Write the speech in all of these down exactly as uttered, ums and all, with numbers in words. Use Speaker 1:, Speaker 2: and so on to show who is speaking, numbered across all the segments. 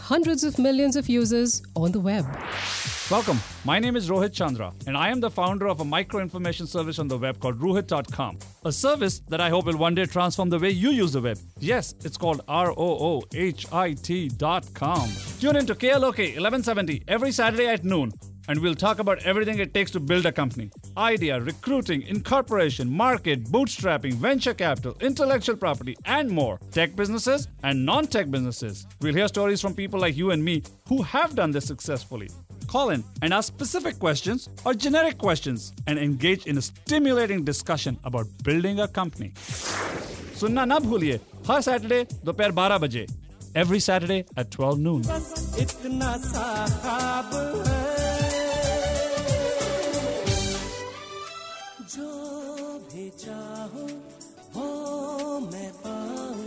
Speaker 1: hundreds of millions of users on the web.
Speaker 2: Welcome. My name is Rohit Chandra, and I am the founder of a micro-information service on the web called Rohit dot com, a service that I hope will one day transform the way you use the web. Yes, it's called R O O H I T dot com. Tune in to K L O K eleven seventy every Saturday at noon, and we'll talk about everything it takes to build a company. Idea, recruiting, incorporation, market, bootstrapping, venture capital, intellectual property, and more. Tech businesses and non-tech businesses. We'll hear stories from people like you and me who have done this successfully. Call in and ask specific questions or generic questions and engage in a stimulating discussion about building a company. सुनना ना भूलिए हर Saturday दोपहर बारह बजे. Every Saturday at twelve noon. इतना सा ख्वाब है जो भी चाहो वो मैं पाऊं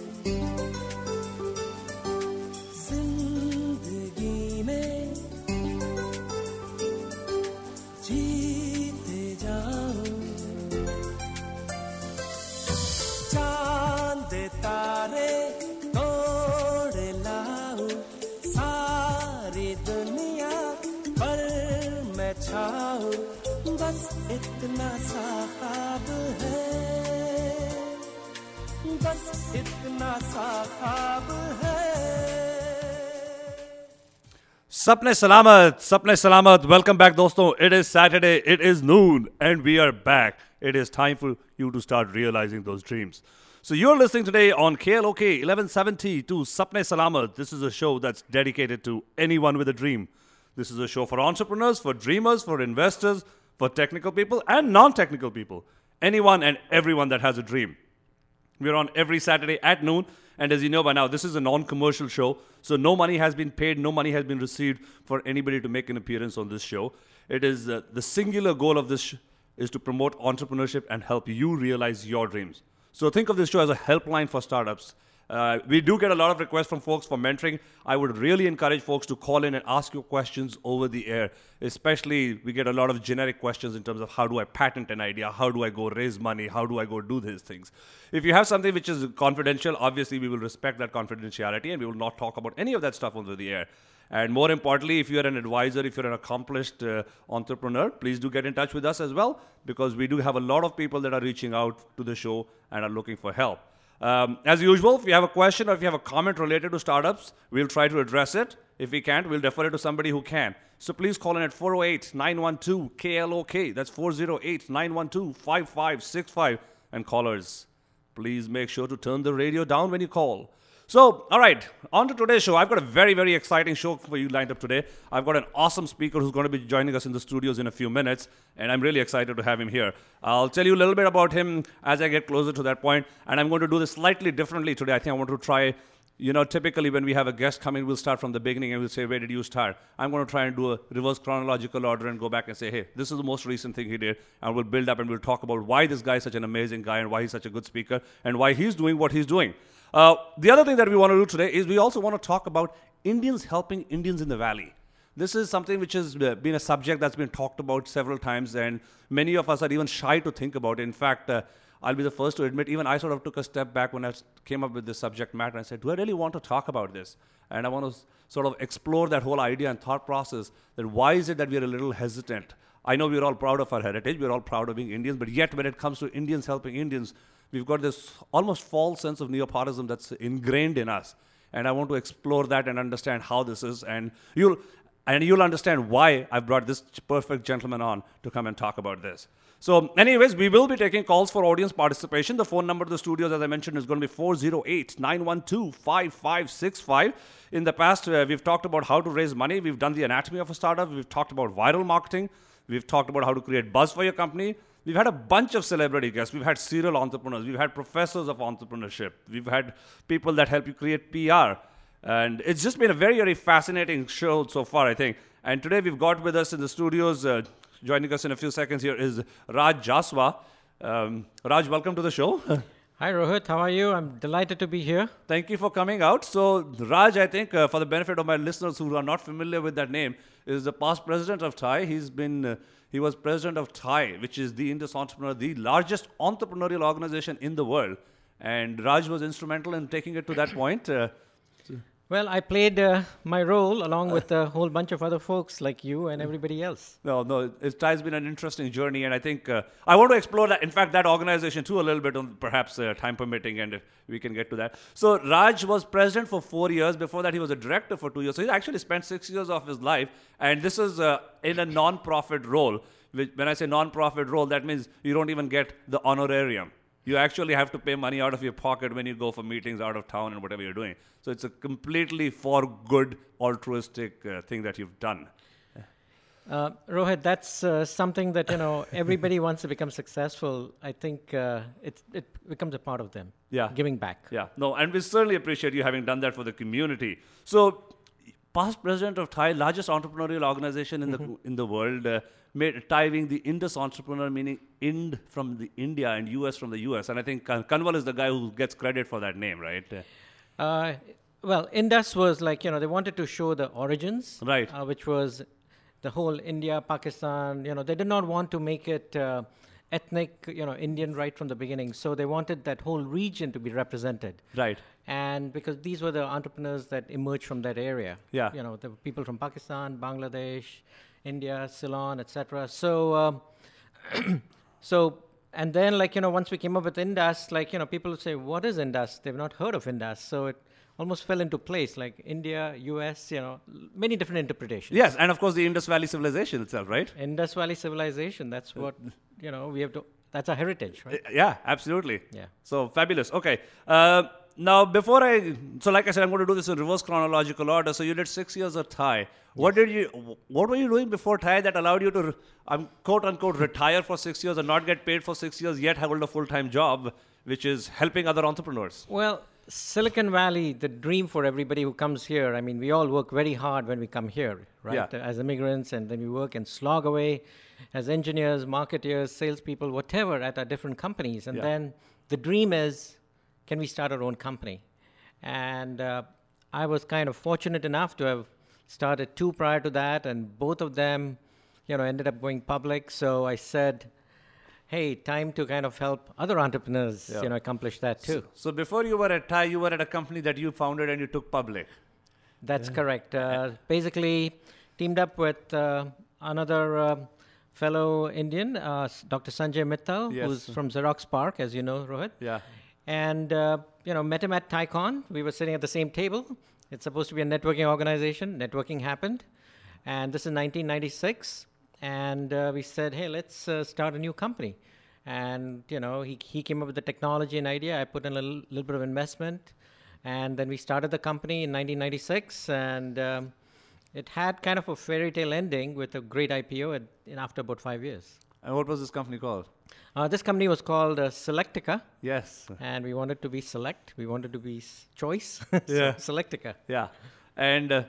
Speaker 2: जिंदगी में जीते जाऊं चांद तारे तोड़ लाऊं सारी दुनिया पर मैं छाऊं बस इतना सा ख्वाब है बस इतना सा ख्वाब है. Sapne Salamat, Sapne Salamat. Welcome back, dosto. It is Saturday, it is noon, and we are back. It is time for you to start realizing those dreams. So you're listening today on K L O K eleven seventy to Sapne Salamat. This is a show that's dedicated to anyone with a dream. This is a show for entrepreneurs, for dreamers, for investors, for technical people and non-technical people. Anyone and everyone that has a dream. We're on every Saturday at noon. And as you know by now, this is a non-commercial show. So no money has been paid, no money has been received for anybody to make an appearance on this show. It is uh, the singular goal of this sh- is to promote entrepreneurship and help you realize your dreams. So think of this show as a helpline for startups. Uh, we do get a lot of requests from folks for mentoring. I would really encourage folks to call in and ask your questions over the air. Especially, we get a lot of generic questions in terms of how do I patent an idea? How do I go raise money? How do I go do these things? If you have something which is confidential, obviously we will respect that confidentiality and we will not talk about any of that stuff over the air. And more importantly, if you're an advisor, if you're an accomplished uh, entrepreneur, please do get in touch with us as well, because we do have a lot of people that are reaching out to the show and are looking for help. Um, as usual, if you have a question or if you have a comment related to startups, we'll try to address it. If we can't, we'll defer it to somebody who can. So please call in at four oh eight, nine one two, K L O K. That's four oh eight, nine one two, five five six five. And callers, please make sure to turn the radio down when you call. So, all right, on to today's show. I've got a very, very exciting show for you lined up today. I've got an awesome speaker who's going to be joining us in the studios in a few minutes, and I'm really excited to have him here. I'll tell you a little bit about him as I get closer to that point, and I'm going to do this slightly differently today. I think I want to try, you know, typically when we have a guest coming, we'll start from the beginning and we'll say, where did you start? I'm going to try and do a reverse chronological order and go back and say, hey, this is the most recent thing he did, and we'll build up and we'll talk about why this guy is such an amazing guy and why he's such a good speaker and why he's doing what he's doing. Uh, the other thing that we want to do today is we also want to talk about Indians helping Indians in the Valley. This is something which has been a subject that's been talked about several times, and many of us are even shy to think about it. In fact, uh, I'll be the first to admit, even I sort of took a step back when I came up with this subject matter and said, do I really want to talk about this? And I want to sort of explore that whole idea and thought process, that why is it that we are a little hesitant? I know we're all proud of our heritage, we're all proud of being Indians, but yet when it comes to Indians helping Indians, we've got this almost false sense of neopatism that's ingrained in us. And I want to explore that and understand how this is. And you'll, and you'll understand why I've brought this perfect gentleman on to come and talk about this. So anyways, we will be taking calls for audience participation. The phone number to the studios, as I mentioned, is going to be four oh eight, nine one two, five five six five. In the past, uh, we've talked about how to raise money. We've done the anatomy of a startup. We've talked about viral marketing. We've talked about how to create buzz for your company. We've had a bunch of celebrity guests. We've had serial entrepreneurs. We've had professors of entrepreneurship. We've had people that help you create P R. And it's just been a very, very fascinating show so far, I think. And today we've got with us in the studios, uh, joining us in a few seconds here, is Raj Jaswa. Um, Raj, welcome to the show.
Speaker 3: Hi, Rohit. How are you? I'm delighted to be here.
Speaker 2: Thank you for coming out. So, Raj, I think, uh, for the benefit of my listeners who are not familiar with that name, is the past president of T I. He's been, uh, he was president of T I, which is the Indus Entrepreneur, the largest entrepreneurial organization in the world. And Raj was instrumental in taking it to that point. Uh,
Speaker 3: Well, I played uh, my role along with a whole bunch of other folks like you and everybody else.
Speaker 2: No, no, it has been an interesting journey, and I think uh, I want to explore that. In fact, that organization too a little bit, on perhaps uh, time permitting, and uh, we can get to that. So Raj was president for four years. Before that, he was a director for two years. So he actually spent six years of his life, and this is uh, in a non-profit role. Which, when I say non-profit role, that means you don't even get the honorarium. You actually have to pay money out of your pocket when you go for meetings out of town and whatever you're doing. So it's a completely for good, altruistic uh, thing that you've done.
Speaker 3: Uh, Rohit, that's uh, something that, you know, everybody wants to become successful. I think uh, it, it becomes a part of them,
Speaker 2: Yeah.
Speaker 3: giving back.
Speaker 2: Yeah, no, and we certainly appreciate you having done that for the community. So, past president of Thai, largest entrepreneurial organization in the in the world, uh, made Thai being the Indus entrepreneur, meaning Ind from the India and U S from the U S. And I think Kan- Kanwal is the guy who gets credit for that name, right? Uh,
Speaker 3: Uh, well, Indus was like, you know, they wanted to show the origins,
Speaker 2: Right.
Speaker 3: uh, which was the whole India, Pakistan, you know, they did not want to make it uh, ethnic, you know, Indian right from the beginning. So they wanted that whole region to be represented.
Speaker 2: Right.
Speaker 3: And because these were the entrepreneurs that emerged from that area.
Speaker 2: Yeah.
Speaker 3: You know, there were people from Pakistan, Bangladesh, India, Ceylon, et cetera. So, um, so, and then like, you know, once we came up with Indus, like, you know, people would say, what is Indus? They've not heard of Indus. So it almost fell into place, like India, U S, you know, many different interpretations.
Speaker 2: Yes, and of course the Indus Valley civilization itself, right?
Speaker 3: Indus Valley civilization, that's what, you know, we have to, that's our heritage, right?
Speaker 2: Uh, Yeah, absolutely.
Speaker 3: Yeah.
Speaker 2: So fabulous. Okay. Uh, now, before I, so like I said, I'm going to do this in reverse chronological order. So you did six years at Thai. What did you, what were you doing before Thai that allowed you to, um, quote unquote, retire for six years and not get paid for six years, yet hold a full-time job, which is helping other entrepreneurs?
Speaker 3: Well, Silicon Valley, the dream for everybody who comes here, I mean, we all work very hard when we come here, right?
Speaker 2: Yeah.
Speaker 3: As immigrants, and then we work and slog away as engineers, marketeers, salespeople, whatever, at our different companies. And
Speaker 2: Yeah.
Speaker 3: then the dream is, can we start our own company? And uh, I was kind of fortunate enough to have started two prior to that, and both of them, you know, ended up going public. So I said, hey, time to kind of help other entrepreneurs,
Speaker 2: Yeah.
Speaker 3: you know, accomplish that too.
Speaker 2: So before you were at Thai, you were at a company that you founded and you took public.
Speaker 3: That's correct. Uh, basically, teamed up with uh, another uh, fellow Indian, uh, s- Doctor Sanjay Mittal,
Speaker 2: Yes.
Speaker 3: who's from Xerox PARC, as you know, Rohit.
Speaker 2: Yeah.
Speaker 3: And, uh, you know, met him at TaiCon. We were sitting at the same table. It's supposed to be a networking organization. Networking happened. And this is nineteen ninety-six. And uh, we said, hey, let's uh, start a new company. And, you know, he, he came up with the technology and idea. I put in a little, little bit of investment. And then we started the company in nineteen ninety-six. And um, it had kind of a fairy tale ending with a great I P O at, in after about five years.
Speaker 2: And what was this company called?
Speaker 3: Uh, this company was called uh, Selectica.
Speaker 2: Yes.
Speaker 3: And we wanted to be select. We wanted to be s- choice. So
Speaker 2: Yeah.
Speaker 3: Selectica.
Speaker 2: Yeah. And uh,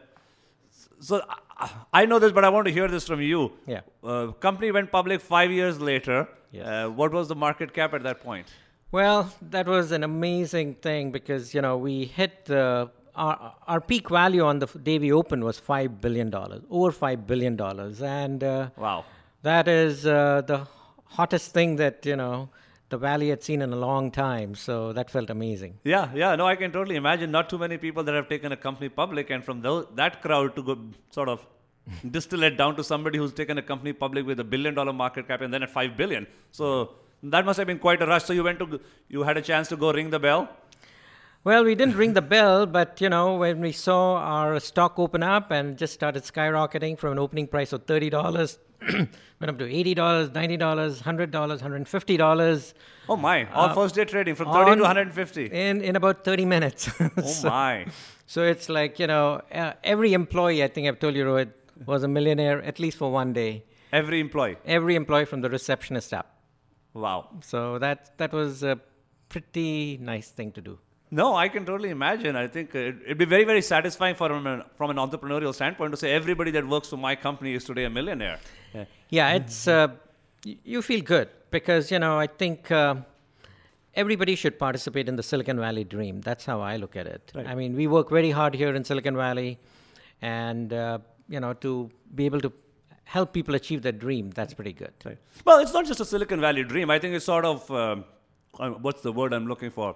Speaker 2: so I, I know this, but I want to hear this from you.
Speaker 3: Yeah.
Speaker 2: Uh, company went public five years later.
Speaker 3: Yes.
Speaker 2: Uh, what was the market cap at that point?
Speaker 3: Well, that was an amazing thing because, you know, we hit the, our, our peak value on the f- day we opened was five billion dollars, over five billion dollars. And uh,
Speaker 2: Wow.
Speaker 3: that is uh, the hottest thing that, you know, the Valley had seen in a long time. So that felt amazing.
Speaker 2: Yeah, yeah. No, I can totally imagine not too many people that have taken a company public, and from tho- that crowd to go sort of distill it down to somebody who's taken a company public with a billion dollar market cap and then at five billion. So that must have been quite a rush. So you went to, g- you had a chance to go ring the bell?
Speaker 3: Well, we didn't ring the bell, but, you know, when we saw our stock open up and just started skyrocketing from an opening price of thirty dollars, went up to eighty dollars, ninety dollars, one hundred dollars, one hundred fifty dollars.
Speaker 2: Oh my, all
Speaker 3: Uh,
Speaker 2: first day trading from thirty
Speaker 3: on-
Speaker 2: to one hundred fifty.
Speaker 3: In, in about thirty minutes.
Speaker 2: Oh
Speaker 3: so,
Speaker 2: my.
Speaker 3: so it's like, you know, uh, every employee, I think I've told you, Rohit, was a millionaire at least for one day.
Speaker 2: Every employee.
Speaker 3: Every employee from the receptionist up.
Speaker 2: Wow.
Speaker 3: So that that was a pretty nice thing to do.
Speaker 2: No, I can totally imagine. I think it, it'd be very, very satisfying from an, from an entrepreneurial standpoint to say everybody that works for my company is today a millionaire. Yeah.
Speaker 3: Yeah, it's uh, y- you feel good because, you know, I think uh, everybody should participate in the Silicon Valley dream. That's how I look at it.
Speaker 2: Right.
Speaker 3: I mean, we work very hard here in Silicon Valley, and uh, you know, to be able to help people achieve their dream, that's pretty good.
Speaker 2: Right. Well, it's not just a Silicon Valley dream. I think it's sort of, um, uh, what's the word I'm looking for?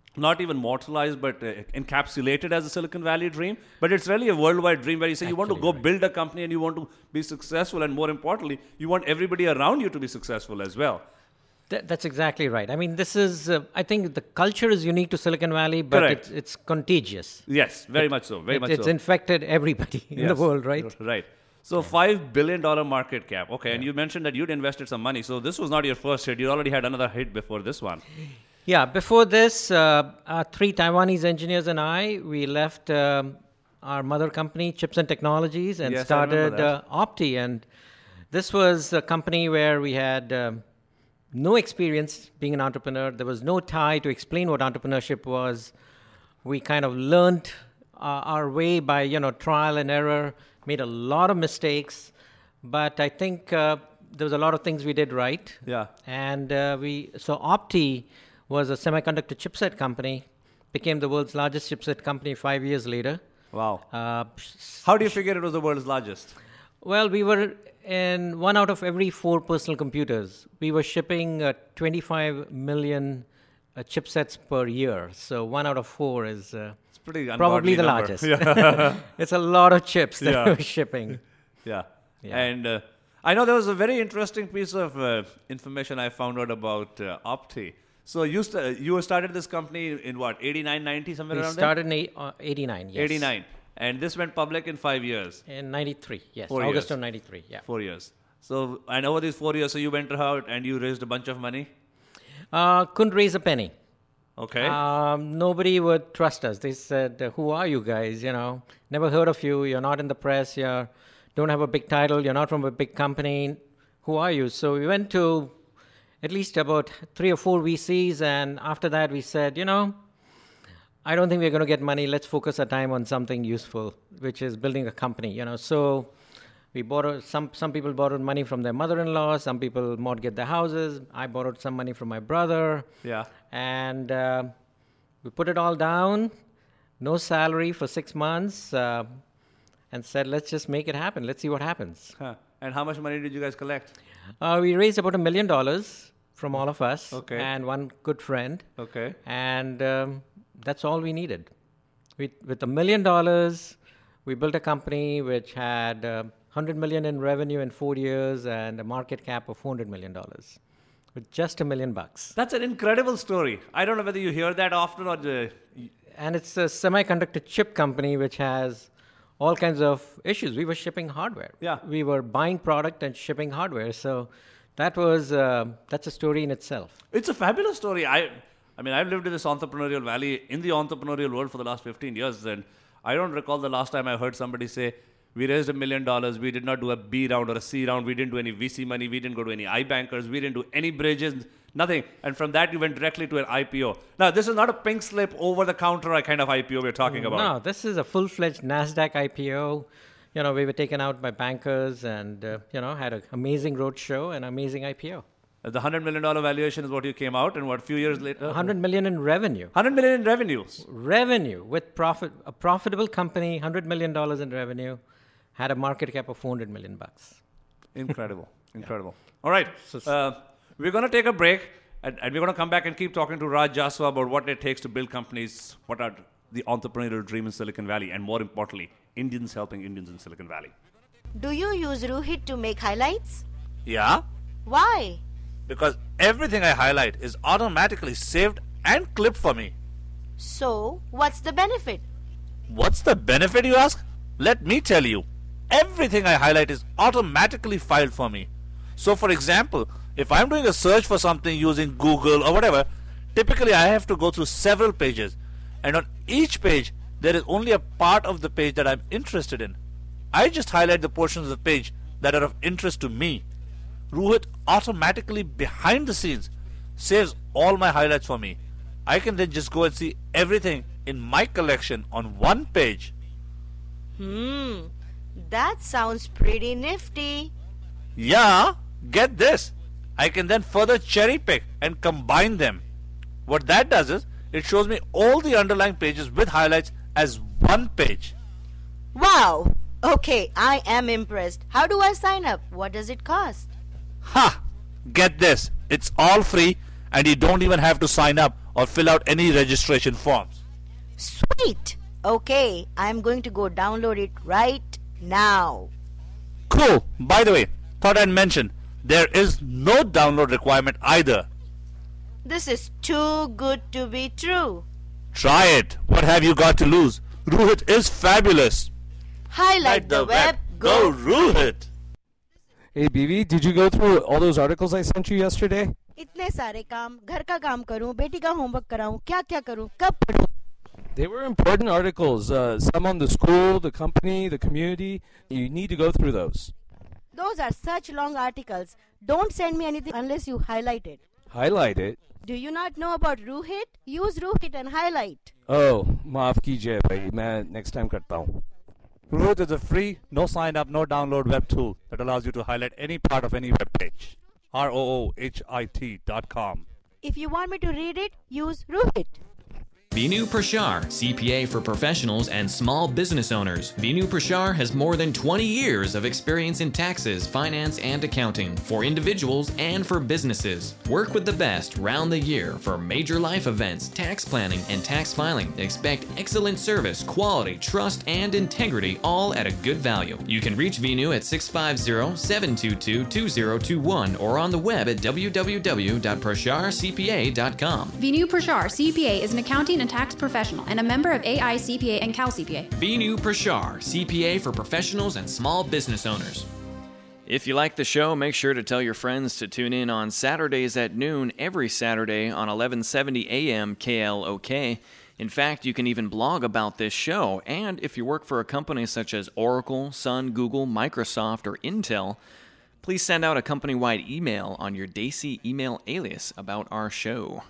Speaker 2: not even mortalized, but uh, encapsulated as a Silicon Valley dream. But it's really a worldwide dream where you say you want to go
Speaker 3: right.
Speaker 2: build a company and you want to be successful. And more importantly, you want everybody around you to be successful as well.
Speaker 3: Th- that's exactly right. I mean, this is, uh, I think the culture is unique to Silicon Valley, but
Speaker 2: Correct.
Speaker 3: it's, it's contagious.
Speaker 2: Yes, very much so. Very
Speaker 3: It-
Speaker 2: much
Speaker 3: it's
Speaker 2: so.
Speaker 3: infected everybody in the
Speaker 2: Yes.
Speaker 3: world, right?
Speaker 2: Right. So five billion dollar market cap. Okay, and you mentioned that you'd invested some money. So this was not your first hit. You already had another hit before this one.
Speaker 3: Yeah, before this, uh, our three Taiwanese engineers and I, we left um, our mother company, Chips and Technologies, and
Speaker 2: Yes, I remember
Speaker 3: started uh,
Speaker 2: that.
Speaker 3: Opti. And this was a company where we had um, no experience being an entrepreneur. There was no tie to explain what entrepreneurship was. We kind of learned uh, our way by, you know, trial and error, made a lot of mistakes. But I think uh, there was a lot of things we did right.
Speaker 2: Yeah.
Speaker 3: And uh, we, so Opti was a semiconductor chipset company, became the world's largest chipset company five years later.
Speaker 2: Wow.
Speaker 3: Uh,
Speaker 2: How do you figure it was the world's largest?
Speaker 3: well, we were in one out of every four personal computers. We were shipping uh, twenty-five million uh, chipsets per year. So one out of four is uh,
Speaker 2: It's pretty
Speaker 3: probably
Speaker 2: ungodly
Speaker 3: the
Speaker 2: number.
Speaker 3: largest.
Speaker 2: Yeah.
Speaker 3: It's a lot of chips that
Speaker 2: Yeah.
Speaker 3: we're shipping.
Speaker 2: Yeah.
Speaker 3: Yeah.
Speaker 2: And uh, I know there was a very interesting piece of uh, information I found out about uh, Opti. So you st- you started this company in what, eighty-nine, ninety, somewhere
Speaker 3: We
Speaker 2: around
Speaker 3: started in eight, uh, eighty-nine,
Speaker 2: there?
Speaker 3: yes.
Speaker 2: eighty-nine. And this went public in five years,
Speaker 3: In ninety-three, yes.
Speaker 2: Four
Speaker 3: August
Speaker 2: years.
Speaker 3: of ninety-three, yeah.
Speaker 2: four years. So, and over these four years, so you went out and you raised a bunch of money?
Speaker 3: Uh, couldn't raise a penny.
Speaker 2: Okay.
Speaker 3: Um, nobody would trust us. They said, uh, who are you guys? You know, never heard of you. You're not in the press. You don't have a big title. You're not from a big company. Who are you? So we went to at least about three or four V Cs. And after that, we said, you know, I don't think we're going to get money. Let's focus our time on something useful, which is building a company, you know. So we borrowed, some, some people borrowed money from their mother-in-law. Some people mortgaged their houses. I borrowed some money from my brother.
Speaker 2: yeah.
Speaker 3: And uh, we put it all down, no salary for six months, uh, and said, let's just make it happen. Let's see what happens.
Speaker 2: Huh. And how much money did you guys collect?
Speaker 3: Uh, we raised about a million dollars from all of us
Speaker 2: Okay.
Speaker 3: and one good friend.
Speaker 2: Okay.
Speaker 3: And um, that's all we needed. We, with a million dollars, we built a company which had uh, one hundred million in revenue in four years and a market cap of four hundred million dollars with just a million bucks.
Speaker 2: That's an incredible story. I don't know whether you hear that often or... Uh,
Speaker 3: And it's a semiconductor chip company which has all kinds of issues. We were shipping hardware.
Speaker 2: Yeah.
Speaker 3: We were buying product and shipping hardware. So that was, uh, that's a story in itself.
Speaker 2: It's a fabulous story. I, I mean, I've lived in this entrepreneurial valley, in the entrepreneurial world for the last fifteen years, and I don't recall the last time I heard somebody say, we raised a million dollars, we did not do a B round or a C round, we didn't do any V C money, we didn't go to any iBankers, we didn't do any bridges, nothing. And from that, you went directly to an I P O. Now, this is not a pink slip, over-the-counter kind of I P O we're talking about.
Speaker 3: No, this is a full-fledged NASDAQ I P O. You know, we were taken out by bankers and, uh, you know, had an amazing roadshow and amazing I P O.
Speaker 2: The one hundred million dollars valuation is what you came out, and what, a few years later?
Speaker 3: one hundred million in revenue.
Speaker 2: one hundred million in revenues.
Speaker 3: Revenue with profit, a profitable company, one hundred million dollars in revenue, had a market cap of four hundred million bucks.
Speaker 2: Incredible. Incredible. All right. Uh, we're going to take a break, and, and we're going to come back and keep talking to Raj Jaswa about what it takes to build companies, what are the entrepreneurial dream in Silicon Valley, and more importantly, Indians helping Indians in Silicon Valley.
Speaker 4: Do you use Rohit to make highlights?
Speaker 5: Yeah,
Speaker 4: Why?
Speaker 5: because everything I highlight is automatically saved and clipped for me.
Speaker 4: So, what's the benefit?
Speaker 5: What's the benefit, you ask? Let me tell you. Everything I highlight is automatically filed for me. So, for example, if I'm doing a search for something using Google or whatever, typically I have to go through several pages. And on each page, there is only a part of the page that I'm interested in. I just highlight the portions of the page that are of interest to me. Rohit automatically behind the scenes saves all my highlights for me. I can then just go and see everything in my collection on one page.
Speaker 4: Hmm, that sounds pretty nifty.
Speaker 5: Yeah, get this. I can then further cherry pick and combine them. What that does is, it shows me all the underlying pages with highlights as one page.
Speaker 4: Wow! Okay, I am impressed. How do I sign up? What does it cost?
Speaker 5: Ha! Get this. It's all free and you don't even have to sign up or fill out any registration forms.
Speaker 4: Sweet. Okay, I'm going to go download it right now.
Speaker 5: Cool. By the way, thought I'd mention, there is no download requirement either.
Speaker 4: This is too good to be true.
Speaker 5: Try it. What have you got to lose? Rohit is fabulous.
Speaker 4: Highlight the web, go
Speaker 5: Rohit.
Speaker 6: Hey B V, did you go through all those articles I sent you yesterday?
Speaker 4: इतने सारे काम, घर का काम करूं, बेटी का homework कराऊं, क्या क्या करूं, कब पढूं?
Speaker 6: They were important articles, uh, some on the school, the company, the community. You need to go through those.
Speaker 4: Those are such long articles. Don't send me anything unless you highlight it.
Speaker 6: Highlight it.
Speaker 4: Do you not know about Ruhit? Use Ruhit and highlight.
Speaker 6: Oh, maaf kijiye bhai, main next time karta hu.
Speaker 2: Rohit is a free, no sign up, no download web tool that allows you to highlight any part of any web page. R O O H I T dot com.
Speaker 4: If you want me to read it, use Ruhit.
Speaker 7: Vinu Prashar, C P A for professionals and small business owners. Vinu Prashar has more than twenty years of experience in taxes, finance, and accounting for individuals and for businesses. Work with the best round the year for major life events, tax planning, and tax filing. Expect excellent service, quality, trust, and integrity, all at a good value. You can reach Vinu at six five zero, seven two two, two zero two one or on the web at w w w dot prashar c p a dot com.
Speaker 8: Vinu Prashar, C P A, is an accounting and tax professional and a member of A I C P A and Cal C P A.
Speaker 7: Vinu Prashar, C P A for professionals and small business owners. If you like the show, make sure to tell your friends to tune in on Saturdays at noon every Saturday on eleven seventy A M K L O K. In fact, you can even blog about this show, and if you work for a company such as Oracle, Sun, Google, Microsoft, or Intel, please send out a company-wide email on your Daisy email alias about our show.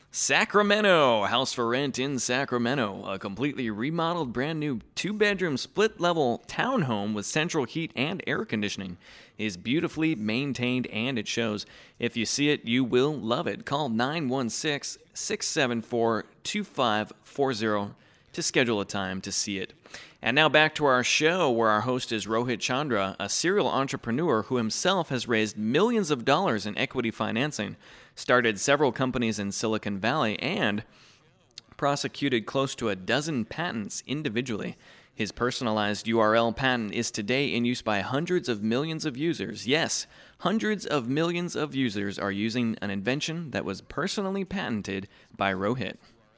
Speaker 7: Sacramento, house for rent in Sacramento, a completely remodeled brand new two-bedroom split-level townhome with central heat and air conditioning is beautifully maintained and it shows. If you see it, you will love it. Call nine one six, six seven four, two five four zero to schedule a time to see it. And now back to our show where our host is Rohit Chandra, a serial entrepreneur who himself has raised millions of dollars in equity financing, started several companies in Silicon Valley, and prosecuted close to a dozen patents individually. His personalized U R L patent is today in use by hundreds of millions of users. Yes, hundreds of millions of users are using an invention that was personally patented by Rohit.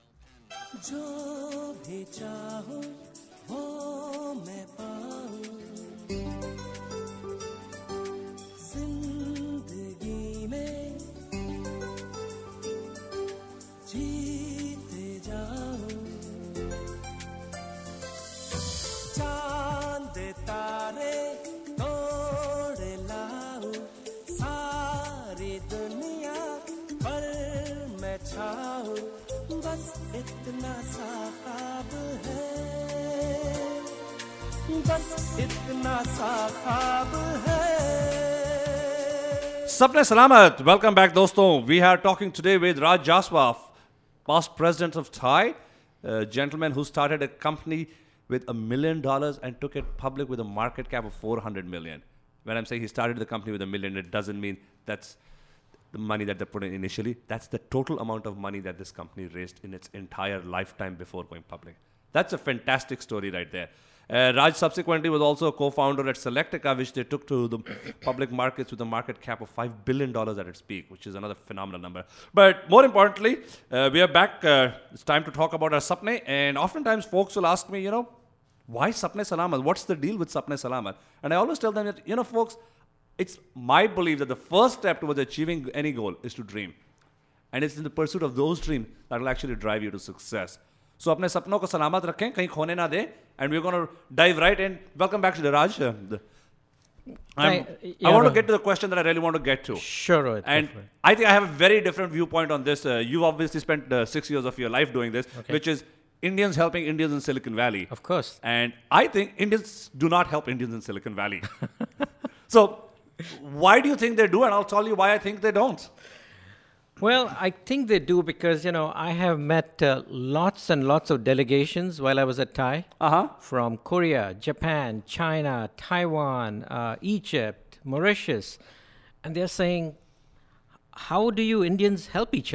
Speaker 2: Sapne Salamat. Welcome back, dosto. We are talking today with Raj Jaswaf, past president of Thai, a gentleman who started a company with a million dollars and took it public with a market cap of four hundred million. When I'm saying he started the company with a million, it doesn't mean that's the money that they put in initially. That's the total amount of money that this company raised in its entire lifetime before going public. That's a fantastic story right there. Uh, Raj subsequently was also a co-founder at Selectica, which they took to the public markets with a market cap of five billion dollars at its peak, which is another phenomenal number. But more importantly, uh, we are back. Uh, it's time to talk about our Sapne. And oftentimes folks will ask me, you know, why Sapne Salamat? What's the deal with Sapne Salamat? And I always tell them that, you know, folks, it's my belief that the first step towards achieving any goal is to dream. And it's in the pursuit of those dreams that will actually drive you to success. So, अपने सपनों को सलामत रखें, कहीं खोने ना दें, and we're going to dive right in. Welcome back to the Raj. Uh, the,
Speaker 3: I,
Speaker 2: I want to get to the question that I really want to get to.
Speaker 3: Sure, Rohit.
Speaker 2: And I think I have a very different viewpoint on this. Uh, you obviously spent uh, six years of your life doing this,
Speaker 3: Okay.
Speaker 2: which is Indians helping Indians in Silicon Valley.
Speaker 3: Of course.
Speaker 2: And I think Indians do not help Indians in Silicon Valley. So, why do you think they do? And I'll tell you why I think they don't.
Speaker 3: Well, I think they do because, you know, I have met uh, lots and lots of delegations while I was at Thai
Speaker 2: Uh-huh.
Speaker 3: from Korea, Japan, China, Taiwan, uh, Egypt, Mauritius. And they're saying, how do you Indians help each other?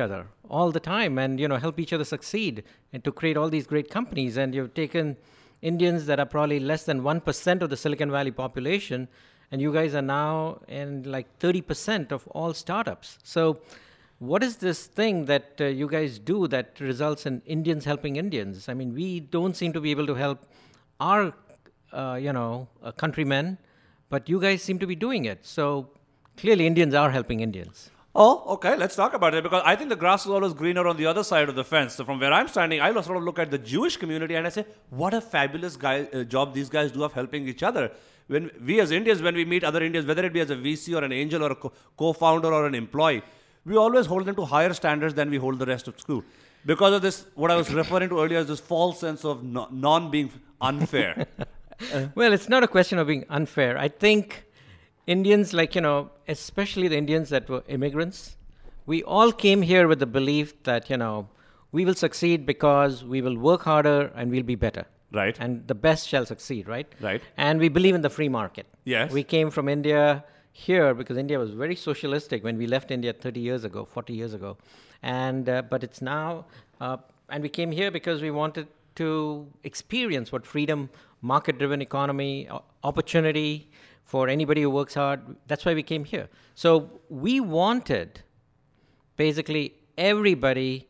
Speaker 3: all the time and, you know, help each other succeed and to create all these great companies. And you've taken Indians that are probably less than one percent of the Silicon Valley population, and you guys are now in like thirty percent of all startups. So what is this thing that uh, you guys do that results in Indians helping Indians? I mean, we don't seem to be able to help our, uh, you know, uh, countrymen, but you guys seem to be doing it. So clearly Indians are helping Indians.
Speaker 2: Oh, okay, let's talk about it, because I think the grass is always greener on the other side of the fence. So from where I'm standing, I sort of look at the Jewish community and I say, what a fabulous guy, uh, job these guys do of helping each other. When we as Indians, when we meet other Indians, whether it be as a V C or an angel or a co- co-founder or an employee, we always hold them to higher standards than we hold the rest of school. Because of this, what I was referring to earlier is this false sense of no- non-being unfair.
Speaker 3: uh, well, it's not a question of being unfair. I think Indians, like, you know, especially the Indians that were immigrants, we all came here with the belief that, you know, we will succeed because we will work harder and we'll be better.
Speaker 2: Right.
Speaker 3: And the best shall succeed, right?
Speaker 2: Right.
Speaker 3: And we believe in the free market.
Speaker 2: Yes.
Speaker 3: We came from India here because India was very socialistic when we left India thirty years ago, forty years ago. And uh, but it's now, uh, and we came here because we wanted to experience what freedom, market-driven economy, opportunity for anybody who works hard. That's why we came here. So we wanted basically everybody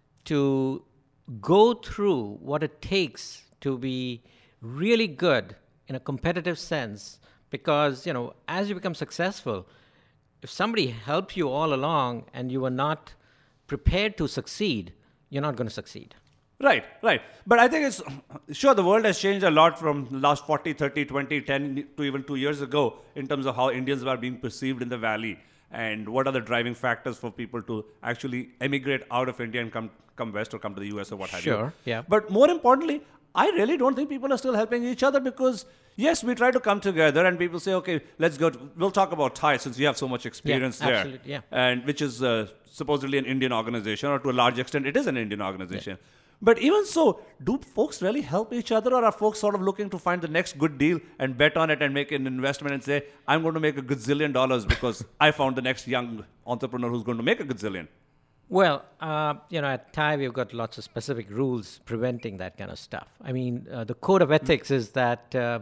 Speaker 3: to go through what it takes to be really good in a competitive sense, because, you know, as you become successful, if somebody helps you all along and you are not prepared to succeed, you're not going to succeed.
Speaker 2: Right, right. But I think it's, sure, the world has changed a lot from the last forty, thirty, twenty, ten to even two years ago in terms of how Indians are being perceived in the Valley and what are the driving factors for people to actually emigrate out of India and come, come west or come to the U S or what have you.
Speaker 3: Sure, yeah.
Speaker 2: But more importantly, I really don't think people are still helping each other because, yes, we try to come together and people say, okay, let's go. To, we'll talk about Thai since you have so much experience
Speaker 3: yeah,
Speaker 2: there.
Speaker 3: Absolutely, yeah.
Speaker 2: And which is uh, supposedly an Indian organization, or to a large extent, it is an Indian organization. Yeah. But even so, do folks really help each other, or are folks sort of looking to find the next good deal and bet on it and make an investment and say, I'm going to make a gazillion dollars because I found the next young entrepreneur who's going to make a gazillion?
Speaker 3: Well, uh, you know, at Thai, we've got lots of specific rules preventing that kind of stuff. I mean, uh, the code of ethics is that, uh,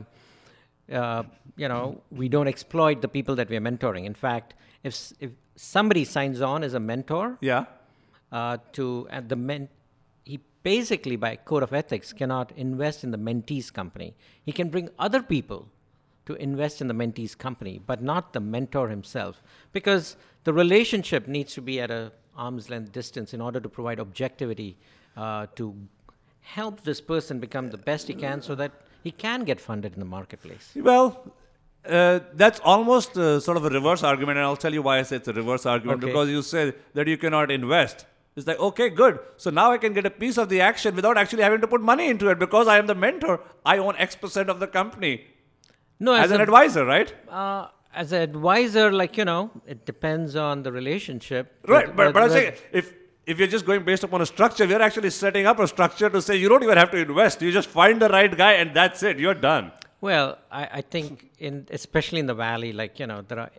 Speaker 3: uh, you know, we don't exploit the people that we're mentoring. In fact, if if somebody signs on as a mentor,
Speaker 2: yeah,
Speaker 3: uh, to and the men, he basically, by code of ethics, cannot invest in the mentee's company. He can bring other people to invest in the mentee's company, but not the mentor himself, because the relationship needs to be at a arm's length distance in order to provide objectivity uh, to help this person become the best he can so that he can get funded in the marketplace.
Speaker 2: Well, uh, that's almost uh, sort of a reverse argument, and I'll tell you why I say it's a reverse argument,
Speaker 3: Okay.
Speaker 2: because you say that you cannot invest. It's like, okay, good. So now I can get a piece of the action without actually having to put money into it because I am the mentor. I own X percent of the company.
Speaker 3: No,
Speaker 2: as,
Speaker 3: as
Speaker 2: an
Speaker 3: a-
Speaker 2: advisor, right?
Speaker 3: Uh, as an advisor, like, you know, it depends on the relationship.
Speaker 2: Right,
Speaker 3: With-
Speaker 2: but,
Speaker 3: with-
Speaker 2: but I'm
Speaker 3: with-
Speaker 2: saying, if if you're just going based upon a structure, we're actually setting up a structure to say you don't even have to invest. You just find the right guy and that's it. You're done.
Speaker 3: Well, I, I think, in especially in the Valley, like, you know, there are,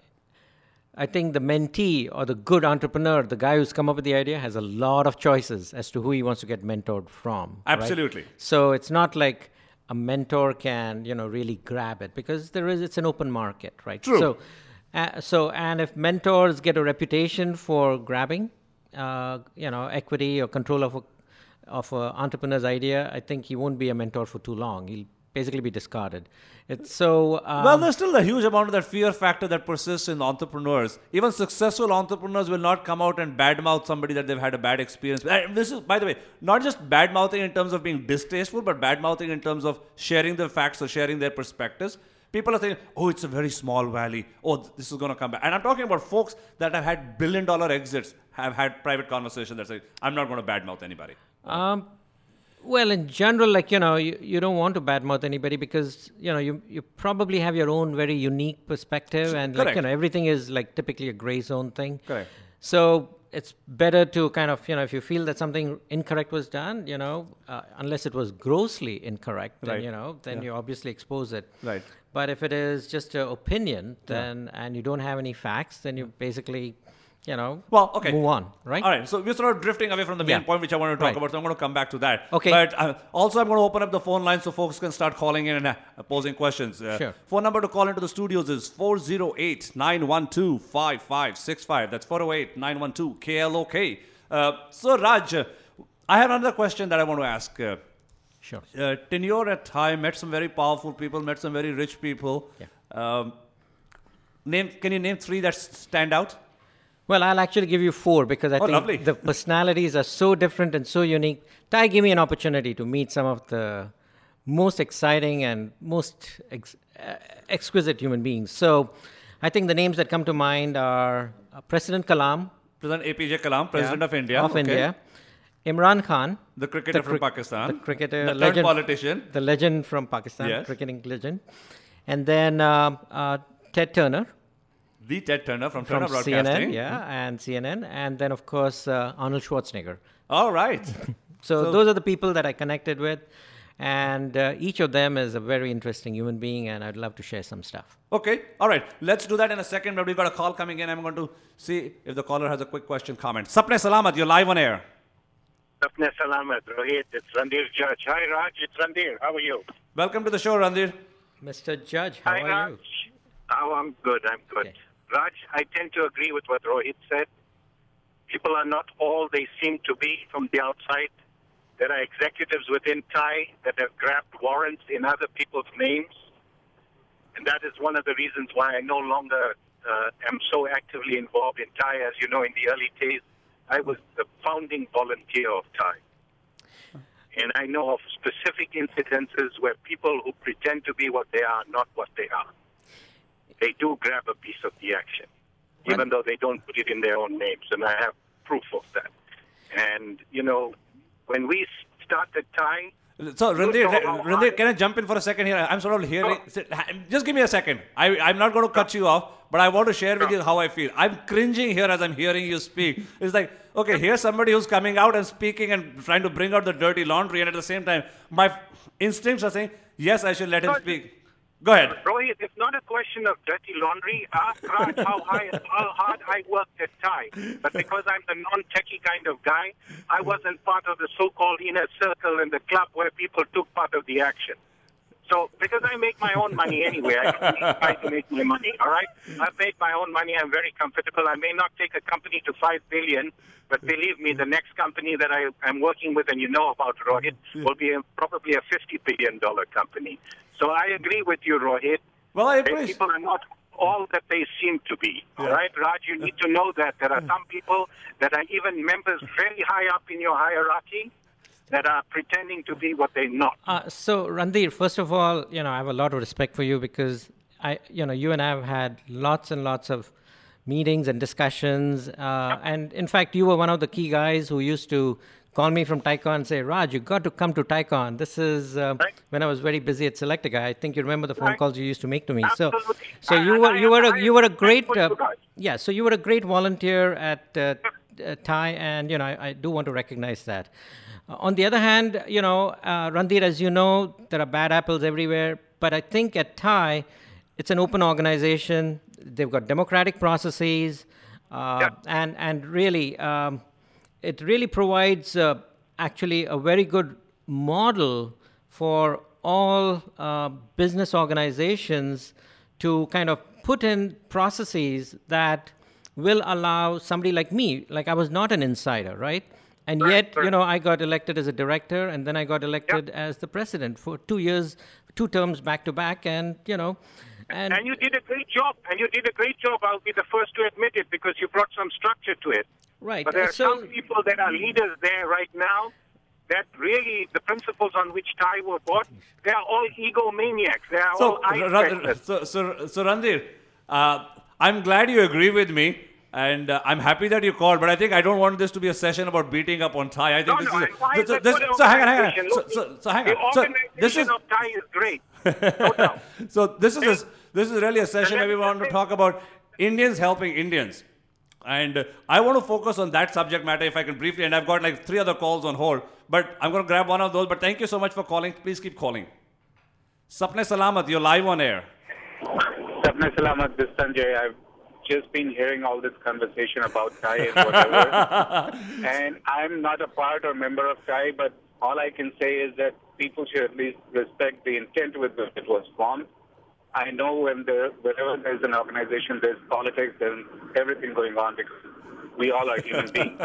Speaker 3: I think the mentee or the good entrepreneur, the guy who's come up with the idea, has a lot of choices as to who he wants to get mentored from. right?
Speaker 2: Absolutely.
Speaker 3: So it's not like a mentor can, you know, really grab it, because there is, it's an open market, right?
Speaker 2: True.
Speaker 3: So, uh, so and if mentors get a reputation for grabbing, uh, you know, equity or control of a, of an entrepreneur's idea, I think he won't be a mentor for too long. He'll basically be discarded. It's so... Um,
Speaker 2: Well, there's still a huge amount of that fear factor that persists in entrepreneurs. Even successful entrepreneurs will not come out and badmouth somebody that they've had a bad experience with. And this is, by the way, not just badmouthing in terms of being distasteful, but badmouthing in terms of sharing their facts or sharing their perspectives. People are thinking, oh, it's a very small valley. Oh, this is going to come back. And I'm talking about folks that have had billion dollar exits, have had private conversations that say, I'm not going to badmouth anybody.
Speaker 3: Um, well, in general, like, you know, you, you don't want to badmouth anybody because, you know, you you probably have your own very unique perspective, and like,
Speaker 2: Correct.
Speaker 3: you know, everything is like typically a gray zone thing.
Speaker 2: Correct.
Speaker 3: So it's better to kind of, you know, if you feel that something incorrect was done, you know, uh, unless it was grossly incorrect, then,
Speaker 2: Right.
Speaker 3: you know, then
Speaker 2: Yeah.
Speaker 3: you obviously expose it.
Speaker 2: Right.
Speaker 3: But if it is just an opinion, then and you don't have any facts, then you basically you know,
Speaker 2: Well, okay.
Speaker 3: move on, right?
Speaker 2: All right. So we're sort of drifting away from the main
Speaker 3: Yeah.
Speaker 2: point, which I want to talk
Speaker 3: Right.
Speaker 2: about. So I'm going to come back to that.
Speaker 3: Okay.
Speaker 2: But uh, also, I'm going to open up the phone line so folks can start calling in and uh, posing questions. Uh,
Speaker 3: Sure.
Speaker 2: Phone number to call into the studios is four oh eight, nine one two, five five six five. That's four oh eight, nine one two, K L O K. Uh, so, Raj, uh, I have another question that I want to ask. Uh,
Speaker 3: Sure.
Speaker 2: uh, tenure at Thai, met some very powerful people, met some very rich people.
Speaker 3: Yeah.
Speaker 2: Um, name, can you name three that s- stand out?
Speaker 3: Well, I'll actually give you four because I
Speaker 2: Oh,
Speaker 3: think
Speaker 2: lovely.
Speaker 3: the personalities are so different and so unique. Thai gave me an opportunity to meet some of the most exciting and most ex- uh, exquisite human beings. So I think the names that come to mind are uh, President Kalam.
Speaker 2: President A P J Kalam, President
Speaker 3: yeah,
Speaker 2: of India.
Speaker 3: Of
Speaker 2: Okay.
Speaker 3: India. Imran Khan.
Speaker 2: The cricketer from
Speaker 3: cric-
Speaker 2: Pakistan.
Speaker 3: The cricketer,
Speaker 2: The turned
Speaker 3: legend,
Speaker 2: politician.
Speaker 3: The legend from Pakistan,
Speaker 2: Yes.
Speaker 3: cricketing legend. And then uh, uh, Ted Turner.
Speaker 2: The Ted Turner from,
Speaker 3: From
Speaker 2: Turner
Speaker 3: C N N,
Speaker 2: Broadcasting.
Speaker 3: yeah, and C N N, and then of course uh, Arnold Schwarzenegger.
Speaker 2: All right.
Speaker 3: So,
Speaker 2: So-
Speaker 3: those are the people that I connected with, and uh, each of them is a very interesting human being, and I'd love to share some stuff.
Speaker 2: Okay. All right. Let's do that in a second. But we've got a call coming in. I'm going to see if the caller has a quick question, comment. Sapne Salamat, you're live on air.
Speaker 9: Sapne Salamat, Rohit. It's Randir Judge. Hi, Raj. It's Randir. How are you?
Speaker 2: Welcome to the show, Randir.
Speaker 3: Mister Judge, how
Speaker 9: Hi,
Speaker 3: are
Speaker 9: Raj.
Speaker 3: you?
Speaker 9: Oh, I'm good. I'm good.
Speaker 3: Okay.
Speaker 9: Raj, I tend to agree with what Rohit said. People are not all they seem to be from the outside. There are executives within Thai that have grabbed warrants in other people's names. And that is one of the reasons why I no longer uh, am so actively involved in Thai. As you know, in the early days, I was the founding volunteer of Thai. And I know of specific incidences where people who pretend to be what they are are not what they are. They do grab a piece of the action, even though they don't put it in their own names. And I have proof of that. And, you know, when we started Thai,
Speaker 2: So, Randir,
Speaker 9: You know how
Speaker 2: Randir,
Speaker 9: I-
Speaker 2: can I jump in for a second here? I'm sort of hearing. Just give me a second. I, I'm not going to cut you off, but I want to share with you how I feel. I'm cringing here as I'm hearing you speak. It's like, okay, here's somebody who's coming out and speaking and trying to bring out the dirty laundry, and at the same time, my instincts are saying, yes, I should let him
Speaker 9: No,
Speaker 2: speak. Go ahead.
Speaker 9: Rohit, it's not a question of dirty laundry. Ask Raj how, high, how hard I worked at Thai. But because I'm the non-techie kind of guy, I wasn't part of the so-called inner circle in the club where people took part of the action. So, because I make my own money anyway, I don't need Thai to make my money, all right? I've made my own money. I'm very comfortable. I may not take a company to five billion, but believe me, the next company that I am working with, and you know about Rohit, will be a, probably a fifty billion dollars company. So I agree with you, Rohit.
Speaker 2: Well, I
Speaker 9: That
Speaker 2: appreciate.
Speaker 9: people are not all that they seem to be. All right, Raj, you need to know that there are some people that are even members very high up in your hierarchy that are pretending to be what they're not.
Speaker 3: Uh, so, Randir, first of all, you know, I have a lot of respect for you because I, you know, you and I have had lots and lots of meetings and discussions. Uh, and in fact, you were one of the key guys who used to call me from Tycon and say, Raj, you got to come to Tycon. This is um,
Speaker 9: Right.
Speaker 3: when I was very busy at Selectica. I think you remember the phone
Speaker 9: Right.
Speaker 3: calls you used to make to me.
Speaker 9: Absolutely.
Speaker 3: So, so
Speaker 9: And
Speaker 3: you were
Speaker 9: I-
Speaker 3: you were
Speaker 9: I-
Speaker 3: a, you were a
Speaker 9: I
Speaker 3: great
Speaker 9: respect
Speaker 3: uh,
Speaker 9: you guys.
Speaker 3: yeah. So you were a great volunteer at uh, uh, Thai, and you know I, I do want to recognize that. Uh, on the other hand, you know, uh, Randir, as you know, there are bad apples everywhere. But I think at Thai, it's an open organization. They've got democratic processes, uh,
Speaker 9: Yeah.
Speaker 3: and and really, um, it really provides uh, actually a very good model for all uh, business organizations to kind of put in processes that will allow somebody like me, like I was not an insider, right? And
Speaker 9: Right,
Speaker 3: yet, you
Speaker 9: right.
Speaker 3: know, I got elected as a director, and then I got elected as the president for two years, two terms back to back, and you know, and,
Speaker 9: And you did a great job. And you did a great job. I'll be the first to admit it because you brought some structure to it.
Speaker 3: right.
Speaker 9: But there are
Speaker 3: so,
Speaker 9: some people that are leaders there right now that really, the principles on which Thai were bought, they are all egomaniacs. They are
Speaker 2: So,
Speaker 9: all eye
Speaker 2: Ra-
Speaker 9: specialists.
Speaker 2: so, so, so Randir, uh, I'm glad you agree with me, and uh, I'm happy that you called. But I think I don't want this to be a session about beating up on Thai. I think
Speaker 9: No,
Speaker 2: this
Speaker 9: no,
Speaker 2: is.
Speaker 9: and why
Speaker 2: A,
Speaker 9: is
Speaker 2: so,
Speaker 9: it
Speaker 2: this,
Speaker 9: good
Speaker 2: so hang on, hang on.
Speaker 9: organization?
Speaker 2: So,
Speaker 9: Look,
Speaker 2: so, so hang
Speaker 9: the
Speaker 2: on. So
Speaker 9: organization
Speaker 2: this is.
Speaker 9: of Thai is great. No doubt.
Speaker 2: So this is a, this is really a session where we want to talk about Indians helping Indians. And uh, I want to focus on that subject matter if I can briefly. And I've got like three other calls on hold. But I'm going to grab one of those. But thank you so much for calling. Please keep calling. Sapne Salamat, you're live on air.
Speaker 10: Sapne Salamat, this is Sanjay. I've
Speaker 9: just been hearing all this conversation about Thai and whatever. And I'm not a part or member of Thai, but all I can say is that people should at least respect the intent with which it was formed. I know when there, wherever there's an organization, there's politics and everything going on because we all are human beings.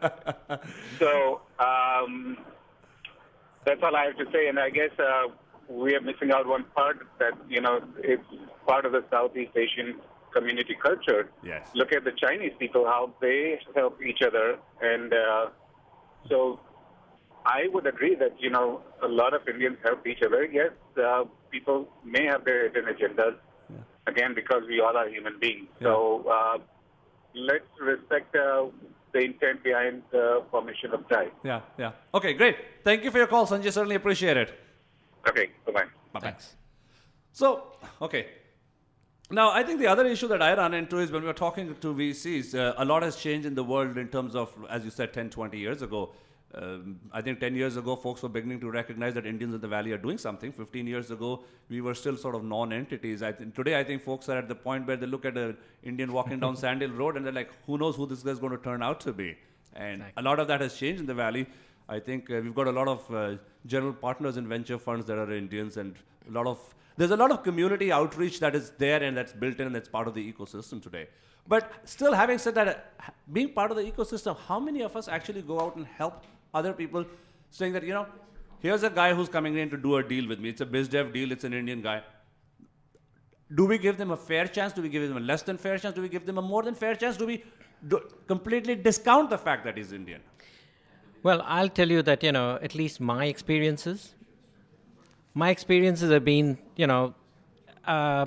Speaker 9: So um, that's all I have to say. And I guess uh, we are missing out one part that, you know, it's part of the Southeast Asian community culture.
Speaker 2: Yes.
Speaker 9: Look at the Chinese people, how they help each other. And uh, so I would agree that, you know, a lot of Indians help each other. Yes, uh, people may have their hidden agendas, yeah. again, because we all are human beings. Yeah. So uh, let's respect uh, the intent behind the formation of Thai.
Speaker 2: Yeah, yeah. Okay, great. Thank you for your call, Sanjay. Certainly appreciate it.
Speaker 9: Okay, bye-bye.
Speaker 2: Bye-bye. Thanks. So, okay. Now, I think the other issue that I run into is when we're talking to V Cs, uh, a lot has changed in the world in terms of, as you said, ten, twenty years ago. Um, I think ten years ago, folks were beginning to recognize that Indians in the Valley are doing something. fifteen years ago, we were still sort of non-entities. I think today, I think folks are at the point where they look at an Indian walking down Sandhill Road and they're like, who knows who this guy's going to turn out to be? And exactly. a lot of that has changed in the Valley. I think uh, we've got a lot of uh, general partners in venture funds that are Indians, and a lot of there's a lot of community outreach that is there and that's built in and that's part of the ecosystem today. But still, having said that, uh, being part of the ecosystem, how many of us actually go out and help other people, saying that, you know, here's a guy who's coming in to do a deal with me. It's a biz dev deal. It's an Indian guy. Do we give them a fair chance? Do we give them a less than fair chance? Do we give them a more than fair chance? Do we do completely discount the fact that he's Indian?
Speaker 3: Well, I'll tell you that, you know, at least my experiences, my experiences have been, you know, uh,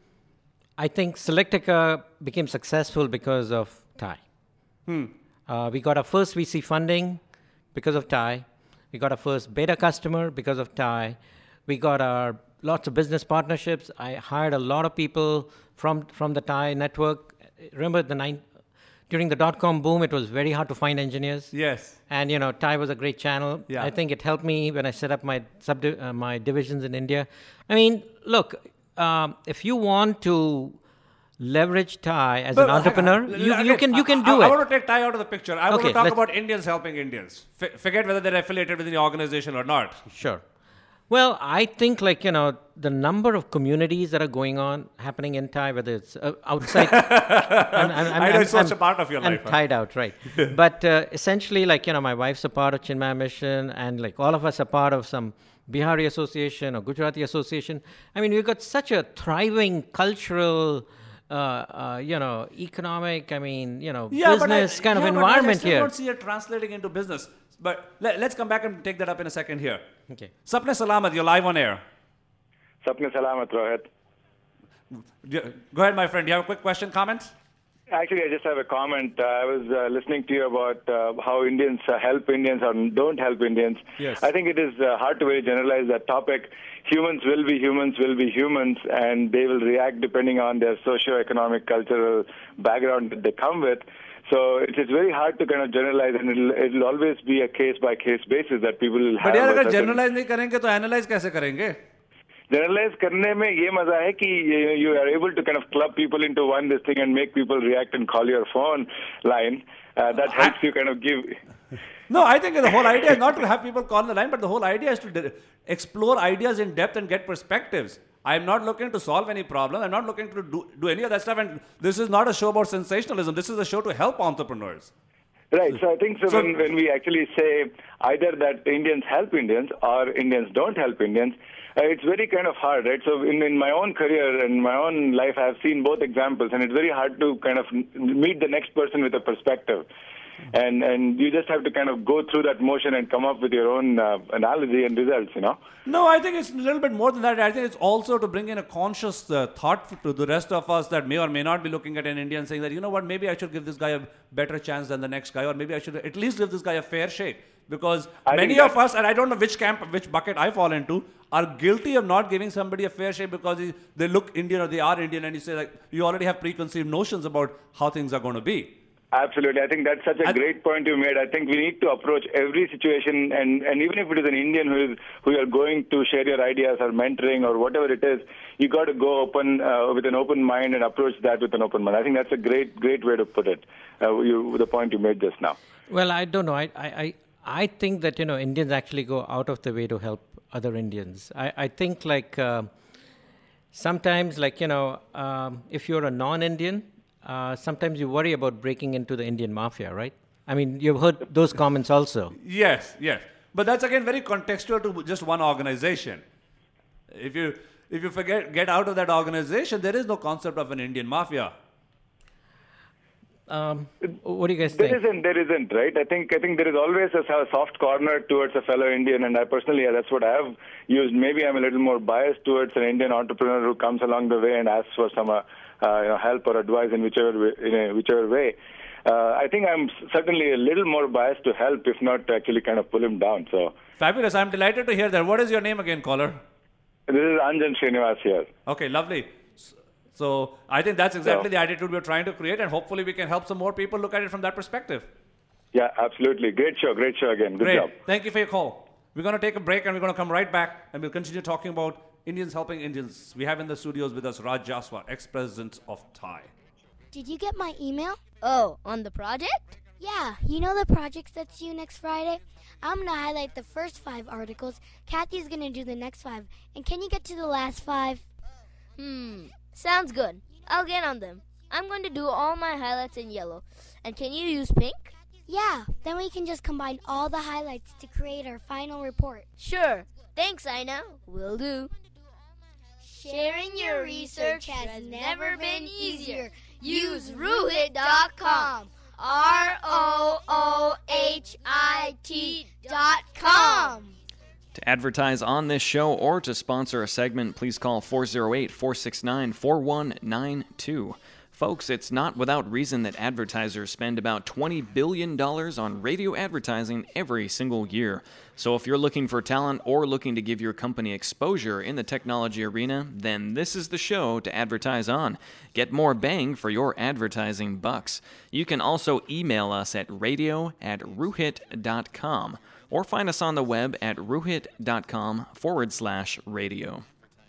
Speaker 3: I think Selectica became successful because of Thai.
Speaker 2: Hmm.
Speaker 3: Uh, we got our first V C funding because of Thai. We got our first beta customer because of Thai. We got our lots of business partnerships. I hired a lot of people from from the Thai network. Remember the nine, during the dot-com boom, it was very hard to find engineers.
Speaker 2: Yes.
Speaker 3: And, you know, Thai was a great channel.
Speaker 2: Yeah.
Speaker 3: I think it helped me when I set up my sub uh, my divisions in India. I mean, look, um, if you want to leverage Thai as
Speaker 2: but,
Speaker 3: an entrepreneur,
Speaker 2: uh,
Speaker 3: you,
Speaker 2: again,
Speaker 3: you can you can do
Speaker 2: I,
Speaker 3: it.
Speaker 2: I want to take Thai out of the picture. I want
Speaker 3: Okay,
Speaker 2: to talk
Speaker 3: let's-
Speaker 2: about Indians helping Indians. F- forget whether they're affiliated with the organization or not.
Speaker 3: Sure. Well, I think, like, you know, the number of communities that are going on, happening in Thai, whether it's uh, outside. I'm, I'm, I'm,
Speaker 2: I know it's
Speaker 3: I'm-
Speaker 2: such a part of your
Speaker 3: I'm
Speaker 2: life, huh?
Speaker 3: tied out, right. But uh, essentially, like, you know, my wife's a part of Chinmay Mission, and, like, all of us are part of some Bihari Association or Gujarati Association. I mean, we've got such a thriving cultural, uh, uh, you know, economic, I mean, you know,
Speaker 2: Yeah, but I-
Speaker 3: business kind
Speaker 2: yeah,
Speaker 3: of
Speaker 2: but I-
Speaker 3: environment
Speaker 2: I still
Speaker 3: here.
Speaker 2: don't see it translating into business. But let, let's come back and take that up in a second here.
Speaker 3: Okay.
Speaker 2: Sapne Salamat, you're live on air.
Speaker 10: Sapne Salamat, Rohit.
Speaker 2: Yeah, go ahead, my friend. Do you have a quick question, comment?
Speaker 10: Actually, I just have a comment. Uh, I was uh, listening to you about uh, how Indians uh, help Indians or don't help Indians.
Speaker 2: Yes.
Speaker 10: I think it is uh, hard to very generalize that topic. Humans will be humans, will be humans, and they will react depending on their socio-economic, cultural background that they come with. So it is very hard to kind of generalize, and it'll, it'll always be a case-by-case basis that people will have.
Speaker 2: But यार
Speaker 10: a
Speaker 2: अगर
Speaker 10: certain-
Speaker 2: generalize नहीं करेंगे तो analyze कैसे करेंगे?
Speaker 10: Generalize करने में ये मजा है कि you are able to kind of club people into one this thing and make people react and call your phone line. Uh, that helps you kind of give.
Speaker 2: No, I think the whole idea is not to have people call the line, but the whole idea is to de- explore ideas in depth and get perspectives. I'm not looking to solve any problem. I'm not looking to do, do any of that stuff. And this is not a show about sensationalism. This is a show to help entrepreneurs.
Speaker 10: Right. So I think so,
Speaker 2: So-
Speaker 10: when, when we actually say either that Indians help Indians or Indians don't help Indians, uh, it's very kind of hard, right? So in, in my own career and my own life, I have seen both examples, and it's very hard to kind of n- meet the next person with a perspective. And and you just have to kind of go through that motion and come up with your own uh, analogy and results, you know?
Speaker 2: No, I think it's a little bit more than that. I think it's also to bring in a conscious uh, thought to the rest of us that may or may not be looking at an Indian saying that, you know what, maybe I should give this guy a better chance than the next guy, or maybe I should at least give this guy a fair shake. Because
Speaker 10: I
Speaker 2: many
Speaker 10: think
Speaker 2: of us, and I don't know which camp, which bucket I fall into, are guilty of not giving somebody a fair shake because he, they look Indian or they are Indian, and you say, like, you already have preconceived notions about how things are going to be.
Speaker 10: Absolutely. I think that's such a
Speaker 2: I
Speaker 10: great point you made. I think we need to approach every situation, and, and even if it is an Indian who is who you are going to share your ideas or mentoring or whatever it is, you got to go open uh, with an open mind and approach that with an open mind. I think that's a great great way to put it. Uh, you, the point you made just now.
Speaker 3: Well, I don't know. I, I, I, I think that, you know, Indians actually go out of the way to help other Indians. I, I think like uh, sometimes like, you know, um, if you're a non-Indian, uh, sometimes you worry about breaking into the Indian mafia, right? I mean, you've heard those comments also.
Speaker 2: Yes, yes. But that's again very contextual to just one organization. If you if you forget get out of that organization, there is no concept of an Indian mafia.
Speaker 3: Um, what do you guys
Speaker 10: there
Speaker 3: think?
Speaker 10: There isn't, there isn't, right? I think I think there is always a, a soft corner towards a fellow Indian, and I personally, yeah, that's what I have used. Maybe I'm a little more biased towards an Indian entrepreneur who comes along the way and asks for some uh, uh, you know, help or advice in whichever way, in a, whichever way. Uh, I think I'm certainly a little more biased to help, if not to actually kind of pull him down. So
Speaker 2: fabulous! I'm delighted to hear that. What is your name again, caller?
Speaker 10: This is Anjan Srinivas here.
Speaker 2: Okay, lovely. So I think that's exactly so, the attitude we're trying to create, and hopefully we can help some more people look at it from that perspective.
Speaker 10: Yeah, absolutely. Great show. Great show again. Good
Speaker 2: Great.
Speaker 10: job.
Speaker 2: Thank you for your call. We're going to take a break, and we're going to come right back, and we'll continue talking about Indians helping Indians. We have in the studios with us Raj Jaswal, ex-president of T I.
Speaker 11: Did you get my email?
Speaker 12: Oh, on the project?
Speaker 11: Yeah, you know the projects that's due next Friday? I'm going to highlight the first five articles. Kathy's going to do the next five. And can you get to the last five?
Speaker 12: Hmm, sounds good. I'll get on them. I'm going to do all my highlights in yellow. And can you use pink?
Speaker 11: Yeah, then we can just combine all the highlights to create our final report.
Speaker 12: Sure. Thanks, Ina. Will do.
Speaker 11: Sharing your research has never been easier. Use Ruhit dot com. R O O H I T dot com.
Speaker 7: To advertise on this show or to sponsor a segment, please call four oh eight, four six nine, four one nine two. Folks, it's not without reason that advertisers spend about twenty billion dollars on radio advertising every single year. So if you're looking for talent or looking to give your company exposure in the technology arena, then this is the show to advertise on. Get more bang for your advertising bucks. You can also email us at radio at ruhit dot com or find us on the web at ruhit.com forward slash radio.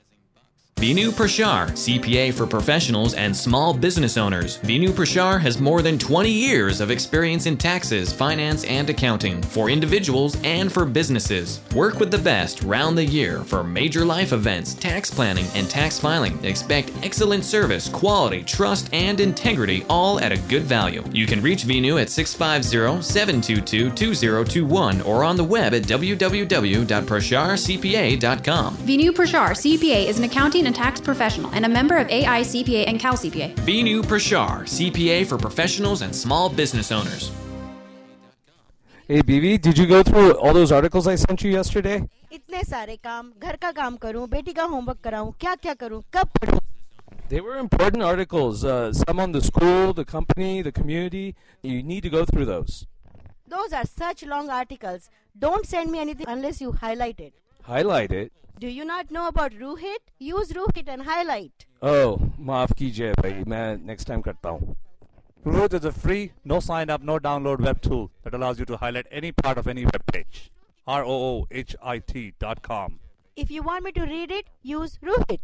Speaker 7: Vinu Prashar, C P A for professionals and small business owners. Vinu Prashar has more than twenty years of experience in taxes, finance, and accounting for individuals and for businesses. Work with the best round the year for major life events, tax planning, and tax filing. Expect excellent service, quality, trust, and integrity, all at a good value. You can reach Vinu at six five zero, seven two two, two zero two one or on the web at w w w dot prashar c p a dot com.
Speaker 8: Vinu Prashar, C P A, is an accounting and tax professional and a member of A I C P A and Cal C P A.
Speaker 7: Vinu Prashar, C P A for professionals and small business owners.
Speaker 6: Hey, B V, did you go through all those articles I sent you yesterday?
Speaker 4: इतने सारे काम, घर का काम करूं, बेटी का homework कराऊं, क्या-क्या करूं, कब पढूं?
Speaker 6: They were important articles, uh, some on the school, the company, the community. You need to go through those.
Speaker 4: Those are such long articles. Don't send me anything unless you highlight it.
Speaker 6: Highlight it?
Speaker 4: Do you not know about Ruhit? Use Ruhit and highlight.
Speaker 6: Oh, maaf kijiye bhai, main next time karta hu.
Speaker 2: Ruhit is a free, no sign up, no download web tool that allows you to highlight any part of any web page. R O O H I T dot com.
Speaker 4: If you want me to read it, use Ruhit.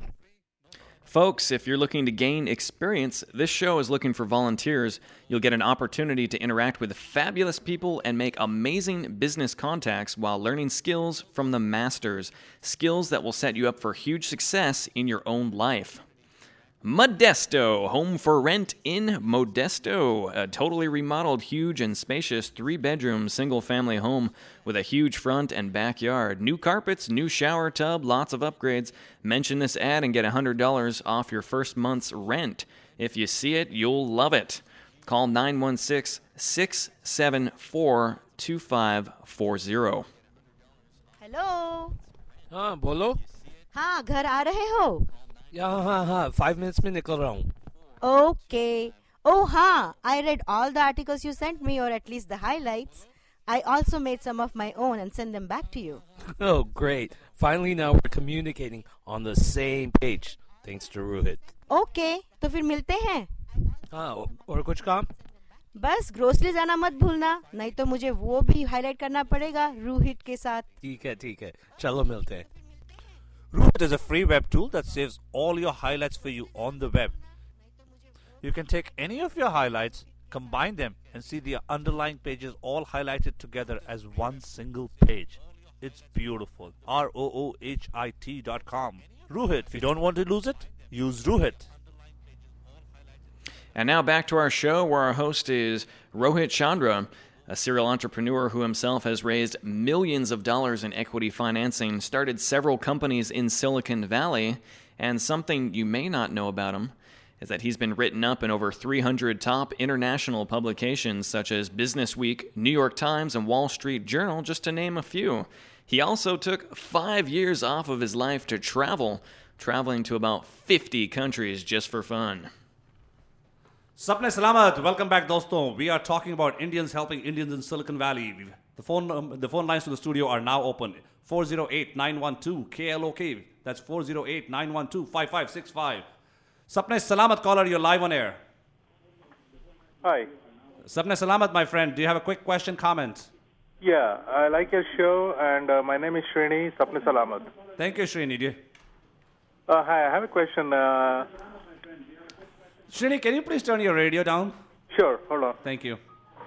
Speaker 7: Folks, if you're looking to gain experience, this show is looking for volunteers. You'll get an opportunity to interact with fabulous people and make amazing business contacts while learning skills from the masters. Skills that will set you up for huge success in your own life. Modesto, home for rent in Modesto. A totally remodeled, huge and spacious three-bedroom single-family home with a huge front and backyard. New carpets, new shower tub, lots of upgrades. Mention this ad and get one hundred dollars off your first month's rent. If you see it, you'll love it. Call nine one six, six seven four, two five four zero.
Speaker 4: Hello.
Speaker 6: हाँ बोलो.
Speaker 4: हाँ घर आ रहे हो?
Speaker 6: हाँ हाँ हाँ five minutes में निकल रहा हूँ.
Speaker 4: Okay. Oh हाँ, I read all the articles you sent me, or at least the highlights. I also made some of my own and sent them back to you.
Speaker 6: Oh great. Finally now we're communicating on the same page. Thanks to Ruhit.
Speaker 4: Okay, तो फिर मिलते हैं.
Speaker 6: हाँ और कुछ काम?
Speaker 4: बस grocery जाना मत भूलना, नहीं तो मुझे वो भी हाईलाइट करना पड़ेगा रूहित के साथ.
Speaker 13: ठीक है ठीक है, चलो मिलते हैं.
Speaker 5: Root is a free web tool that saves all your highlights for you on the web. You can take any of your highlights, combine them, and see the underlying pages all highlighted together as one single page. It's beautiful. R O O H I T dot com. Rohit. If you don't want to lose it, use Rohit.
Speaker 7: And now back to our show, where our host is Rohit Chandra, a serial entrepreneur who himself has raised millions of dollars in equity financing, started several companies in Silicon Valley, and something you may not know about him is that he's been written up in over three hundred top international publications such as Business Week, New York Times, and Wall Street Journal, just to name a few. He also took five years off of his life to travel, traveling to about fifty countries just for fun.
Speaker 2: Sapne Salamat, welcome back doston. We are talking about Indians helping Indians in Silicon Valley. The phone um, the phone lines to the studio are now open. four oh eight, nine one two, K L O K. That's four oh eight, nine one two, five five six five. Sapne Salamat caller, you're live on air.
Speaker 14: Hi.
Speaker 2: Sapne Salamat, my friend. Do you have a quick question, comment?
Speaker 14: Yeah, I like your show, and uh, my name is Srini. Sapne Salamat.
Speaker 2: Thank you, Srini. Do you-
Speaker 14: Uh, hi, I have a question. Uh,
Speaker 2: Srini, can you please turn your radio down?
Speaker 14: Sure, hold on.
Speaker 2: Thank you.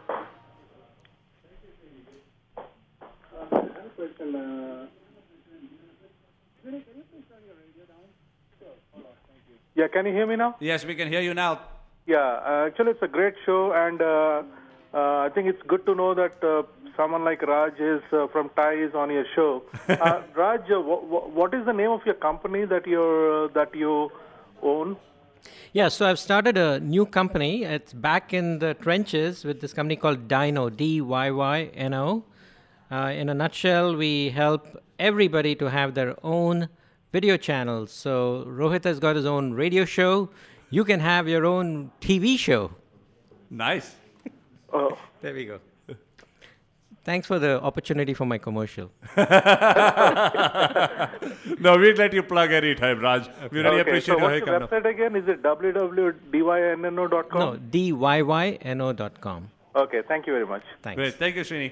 Speaker 14: Yeah, can you hear me now?
Speaker 2: Yes, we can hear you now.
Speaker 14: Yeah, uh, actually, it's a great show, and uh, uh, I think it's good to know that uh, someone like Raj is uh, from Thai is on your show. Uh, Raj, uh, wh- wh- what is the name of your company that you're uh, that you own?
Speaker 3: Yeah, so I've started a new company. It's back in the trenches with this company called Dyno, D Y Y N O. Uh, in a nutshell, we help everybody to have their own video channels. So Rohit has got his own radio show. You can have your own T V show.
Speaker 2: Nice.
Speaker 14: Oh.
Speaker 3: There we go. Thanks for the opportunity for my commercial.
Speaker 2: No, we'd let you plug anytime, Raj. We really
Speaker 14: Okay,
Speaker 2: appreciate
Speaker 14: so
Speaker 2: your
Speaker 14: what's the
Speaker 2: coming up.
Speaker 14: website again? Is it w w w dot d y n n o dot com?
Speaker 3: No, D Y Y N O dot com.
Speaker 14: Okay, thank you very much.
Speaker 3: Thanks.
Speaker 2: Great. Thank you, Srini.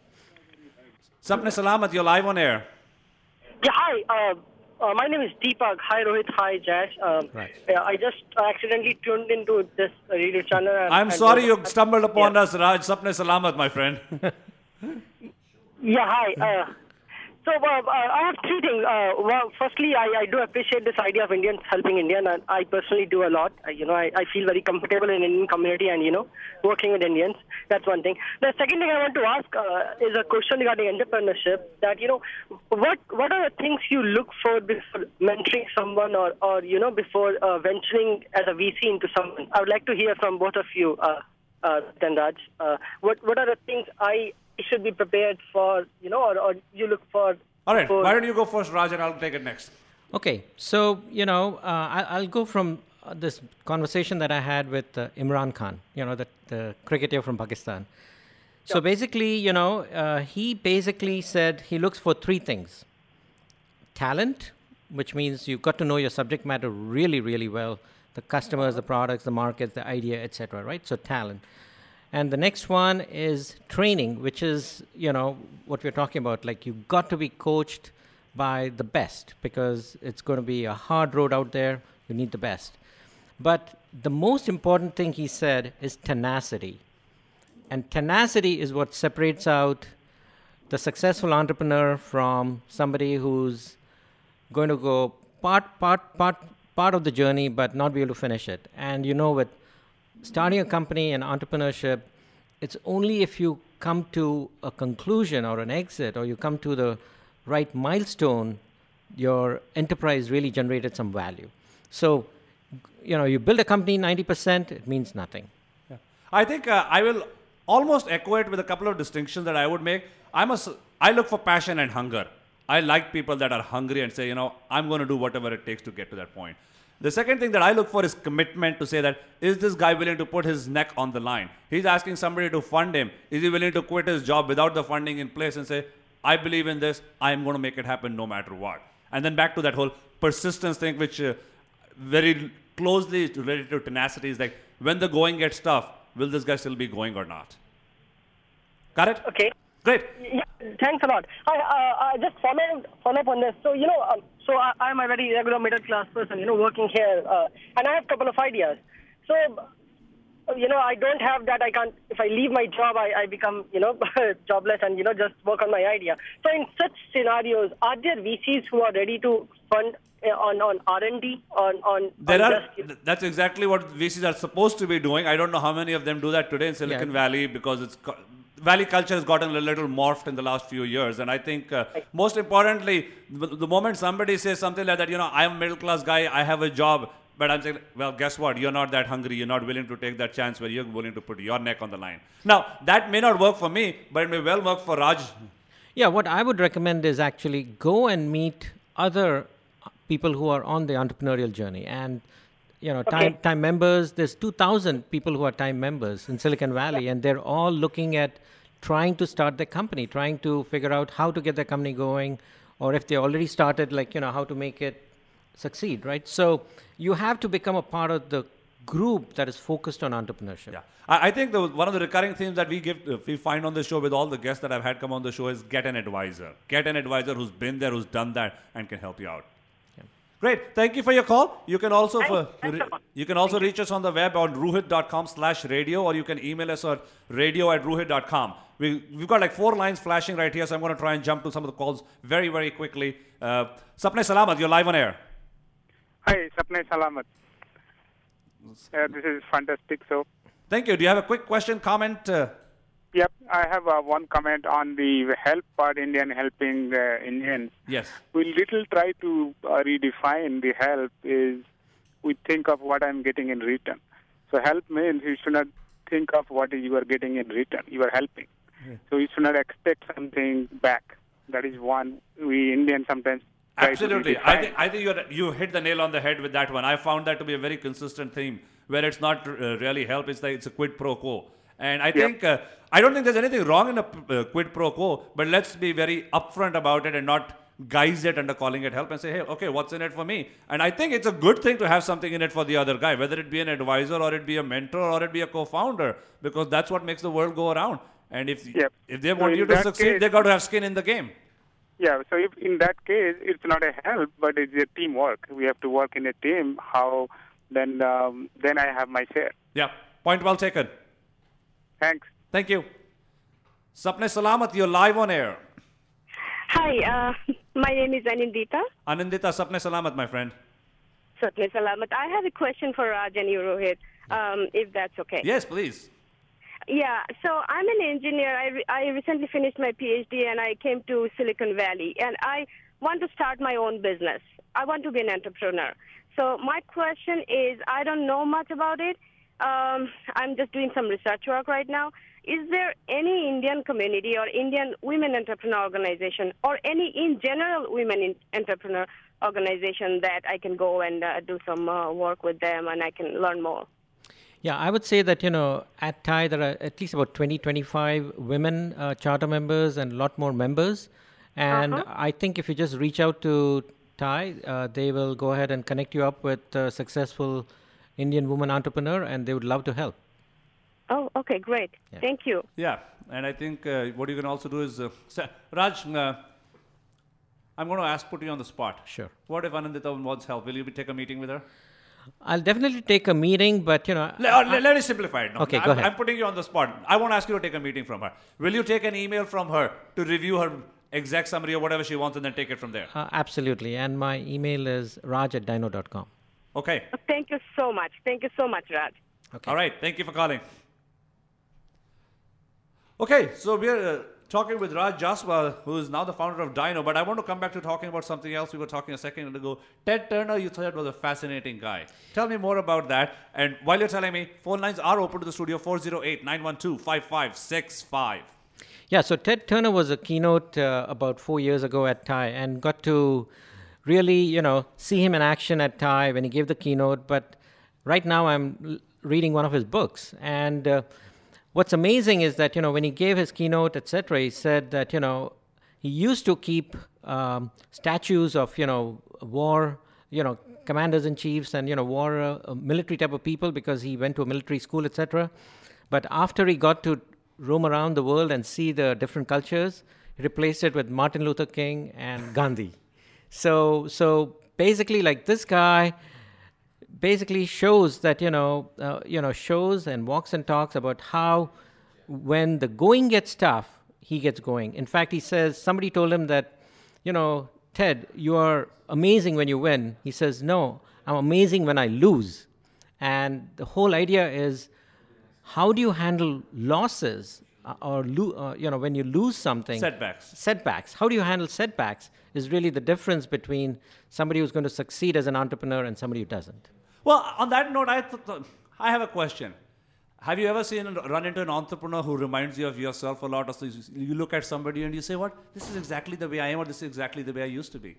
Speaker 2: Sapne Salamat, you're live on air.
Speaker 15: Yeah, hi. Uh, uh, my name is Deepak. Hi, Rohit. Hi, Jazz. Um,
Speaker 2: Right.
Speaker 15: uh, I just accidentally tuned into this radio channel. And,
Speaker 2: I'm
Speaker 15: and
Speaker 2: sorry
Speaker 15: uh,
Speaker 2: you stumbled upon us, Raj. Sapne Salamat, my friend.
Speaker 15: Yeah, hi. Uh, so uh, uh, I have three things. Uh, well, firstly, I, I do appreciate this idea of Indians helping Indian, and I personally do a lot. I, you know, I, I feel very comfortable in Indian community, and you know, working with Indians. That's one thing. The second thing I want to ask uh, is a question regarding entrepreneurship. That you know, what what are the things you look for before mentoring someone, or or you know, before uh, venturing as a V C into someone? I would like to hear from both of you, uh, uh, then Raj. Uh, what what are the things I should be prepared for, you know, or, or you look for?
Speaker 2: All right.
Speaker 15: for
Speaker 2: Why don't you go first, Raj, and I'll take it next.
Speaker 3: Okay, so, you know, uh, I, I'll go from uh, this conversation that I had with uh, Imran Khan, you know, the, the cricketer from Pakistan. So basically, you know, uh, he basically said he looks for three things. Talent, which means you've got to know your subject matter really, really well. The customers, the products, the markets, the idea, et cetera, right? So talent. And the next one is training, which is, you know, what we're talking about. Like, you've got to be coached by the best because it's going to be a hard road out there. You need the best. But the most important thing he said is tenacity. And tenacity is what separates out the successful entrepreneur from somebody who's going to go part, part, part, part of the journey, but not be able to finish it. And you know, with starting a company and entrepreneurship, it's only if you come to a conclusion or an exit, or you come to the right milestone, your enterprise really generated some value. So, you know, you build a company ninety percent, it means nothing.
Speaker 2: Yeah. I think uh, I will almost echo it with a couple of distinctions that I would make. I'm a, I look for passion and hunger. I like people that are hungry and say, you know, I'm going to do whatever it takes to get to that point. The second thing that I look for is commitment, to say that, is this guy willing to put his neck on the line? He's asking somebody to fund him. Is he willing to quit his job without the funding in place and say, I believe in this, I'm going to make it happen no matter what? And then back to that whole persistence thing, which uh, very closely related to tenacity, is like, when the going gets tough, will this guy still be going or not? Got it?
Speaker 15: Okay.
Speaker 2: Great.
Speaker 15: Yeah, thanks a lot. I, uh, I just follow, follow up on this. So, you know, um, so I, I'm a very regular middle class person, you know, working here, uh, and I have a couple of ideas. So, you know, I don't have that. I can't, if I leave my job, I, I become, you know, jobless and, you know, just work on my idea. So in such scenarios, are there V Cs who are ready to fund uh, on, on R and D, on, on,
Speaker 2: There
Speaker 15: on
Speaker 2: are,
Speaker 15: just,
Speaker 2: that's exactly what V Cs are supposed to be doing. I don't know how many of them do that today in Silicon
Speaker 3: Yeah.
Speaker 2: Valley because it's, co- Valley culture has gotten a little morphed in the last few years. And I think uh, most importantly, the, the moment somebody says something like that, you know, I'm a middle class guy, I have a job, but I'm saying, well, guess what? You're not that hungry. You're not willing to take that chance where you're willing to put your neck on the line. Now, that may not work for me, but it may well work for Raj.
Speaker 3: Yeah, what I would recommend is actually go and meet other people who are on the entrepreneurial journey. And, you know, time, time members, there's two thousand people who are time members in Silicon Valley, and they're all looking at trying to start their company, trying to figure out how to get their company going, or if they already started, like, you know, how to make it succeed, right? So you have to become a part of the group that is focused on entrepreneurship.
Speaker 2: Yeah, I, I think the, one of the recurring themes that we give, uh, we find on the show with all the guests that I've had come on the show is get an advisor. Get an advisor who's been there, who's done that, and can help you out.
Speaker 3: Yeah.
Speaker 2: Great, thank you for your call. You can also for, re, you can also reach us on the web on ruhit dot com slash radio, or you can email us at radio at ruhit dot com. We, we've got like four lines flashing right here, so I'm going to try and jump to some of the calls very, very quickly. Uh, Sapne Salamat, you're live on air.
Speaker 16: Hi, Sapne Salamat. Uh, this is fantastic. So,
Speaker 2: thank you. Do you have a quick question, comment? Uh,
Speaker 16: yep, I have uh, one comment on the help part, Indian helping uh, Indians.
Speaker 2: Yes.
Speaker 16: We little try to uh, redefine the help is we think of what I'm getting in return. So help means you should not think of what you are getting in return. You are helping.
Speaker 2: Yeah.
Speaker 16: So you should not expect something back. That is one we Indians sometimes try
Speaker 2: Absolutely.
Speaker 16: to
Speaker 2: I
Speaker 16: redefine.
Speaker 2: think, I think you're, you hit the nail on the head with that one. I found that to be a very consistent theme where it's not uh, really help, it's like it's a quid pro quo. And I think, uh, I don't think there's anything wrong in a uh, quid pro quo, but let's be very upfront about it and not guise it under calling it help and say, hey, okay, what's in it for me? And I think it's a good thing to have something in it for the other guy, whether it be an advisor or it be a mentor or it be a co-founder, because that's what makes the world go around. And if,
Speaker 16: Yep.
Speaker 2: if they
Speaker 16: So
Speaker 2: want
Speaker 16: in
Speaker 2: you to
Speaker 16: that
Speaker 2: succeed,
Speaker 16: case-
Speaker 2: they got to have skin in the game.
Speaker 16: Yeah, so if in that case, it's not a help, but it's a teamwork. We have to work in a team. How then? Um, then I have my share.
Speaker 2: Yeah, point well taken.
Speaker 16: Thanks.
Speaker 2: Thank you. Sapne Salamat, you're live on air.
Speaker 17: Hi, uh, my name is Anindita.
Speaker 2: Anindita, Sapne Salamat, my friend.
Speaker 17: Satne Salamat. I have a question for Raj and you, Rohit, um, if that's okay.
Speaker 2: Yes, please.
Speaker 17: Yeah, so I'm an engineer. I, re- I recently finished my PhD and I came to Silicon Valley and I want to start my own business. I want to be an entrepreneur. So my question is, I don't know much about it. Um, I'm just doing some research work right now. Is there any Indian community or Indian women entrepreneur organization or any in general women in entrepreneur organization that I can go and uh, do some uh, work with them and I can learn more?
Speaker 3: Yeah, I would say that, you know, at T I there are at least about twenty, twenty-five women uh, charter members and a lot more members. And
Speaker 17: Uh-huh.
Speaker 3: I think if you just reach out to T I, uh, they will go ahead and connect you up with a successful Indian woman entrepreneur and they would love to help.
Speaker 17: Oh, okay, great.
Speaker 3: Yeah.
Speaker 17: Thank you.
Speaker 2: Yeah, and I think uh, what you can also do is, uh, sa- Raj, uh, I'm going to ask, put you on the spot.
Speaker 3: Sure.
Speaker 2: What if Anindita wants help? Will you be, take a meeting with her?
Speaker 3: I'll definitely take a meeting, but, you know...
Speaker 2: Let, or let, let me simplify it. No,
Speaker 3: Okay,
Speaker 2: I'm,
Speaker 3: go ahead.
Speaker 2: I'm putting you on the spot. I won't ask you to take a meeting from her. Will you take an email from her to review her exact summary or whatever she wants and then take it from there?
Speaker 3: Uh, absolutely. And my email is raj at dino dot com.
Speaker 2: Okay.
Speaker 17: Thank you so much. Thank you so much, Raj.
Speaker 3: Okay.
Speaker 2: All right. Thank you for calling. Okay, so we're uh, talking with Raj Jaswal, who is now the founder of Dino, but I want to come back to talking about something else we were talking a second ago. Ted Turner, you said was a fascinating guy. Tell me more about that. And while you're telling me, phone lines are open to the studio, four oh eight, nine one two, five five six five.
Speaker 3: Yeah, so Ted Turner was a keynote uh, about four years ago at T I and got to really, you know, see him in action at T I when he gave the keynote. But right now I'm l- reading one of his books. And uh, what's amazing is that, you know, when he gave his keynote, et cetera, he said that, you know, he used to keep um, statues of, you know, war, you know, commanders and chiefs and, you know, war uh, military type of people because he went to a military school, et cetera. But after he got to roam around the world and see the different cultures, he replaced it with Martin Luther King and Gandhi. So, so basically, like this guy basically shows that, you know, uh, you know, shows and walks and talks about how when the going gets tough, he gets going. In fact, he says, somebody told him that, you know, Ted, you are amazing when you win. He says, no, I'm amazing when I lose. And the whole idea is, how do you handle losses uh, or, lo- uh, you know, when you lose something?
Speaker 2: Setbacks.
Speaker 3: Setbacks. How do you handle setbacks is really the difference between somebody who's going to succeed as an entrepreneur and somebody who doesn't.
Speaker 2: Well, on that note, I, th- th- I have a question. Have you ever seen run into an entrepreneur who reminds you of yourself a lot? Or so you look at somebody and you say, what? This is exactly the way I am, or this is exactly the way I used to be?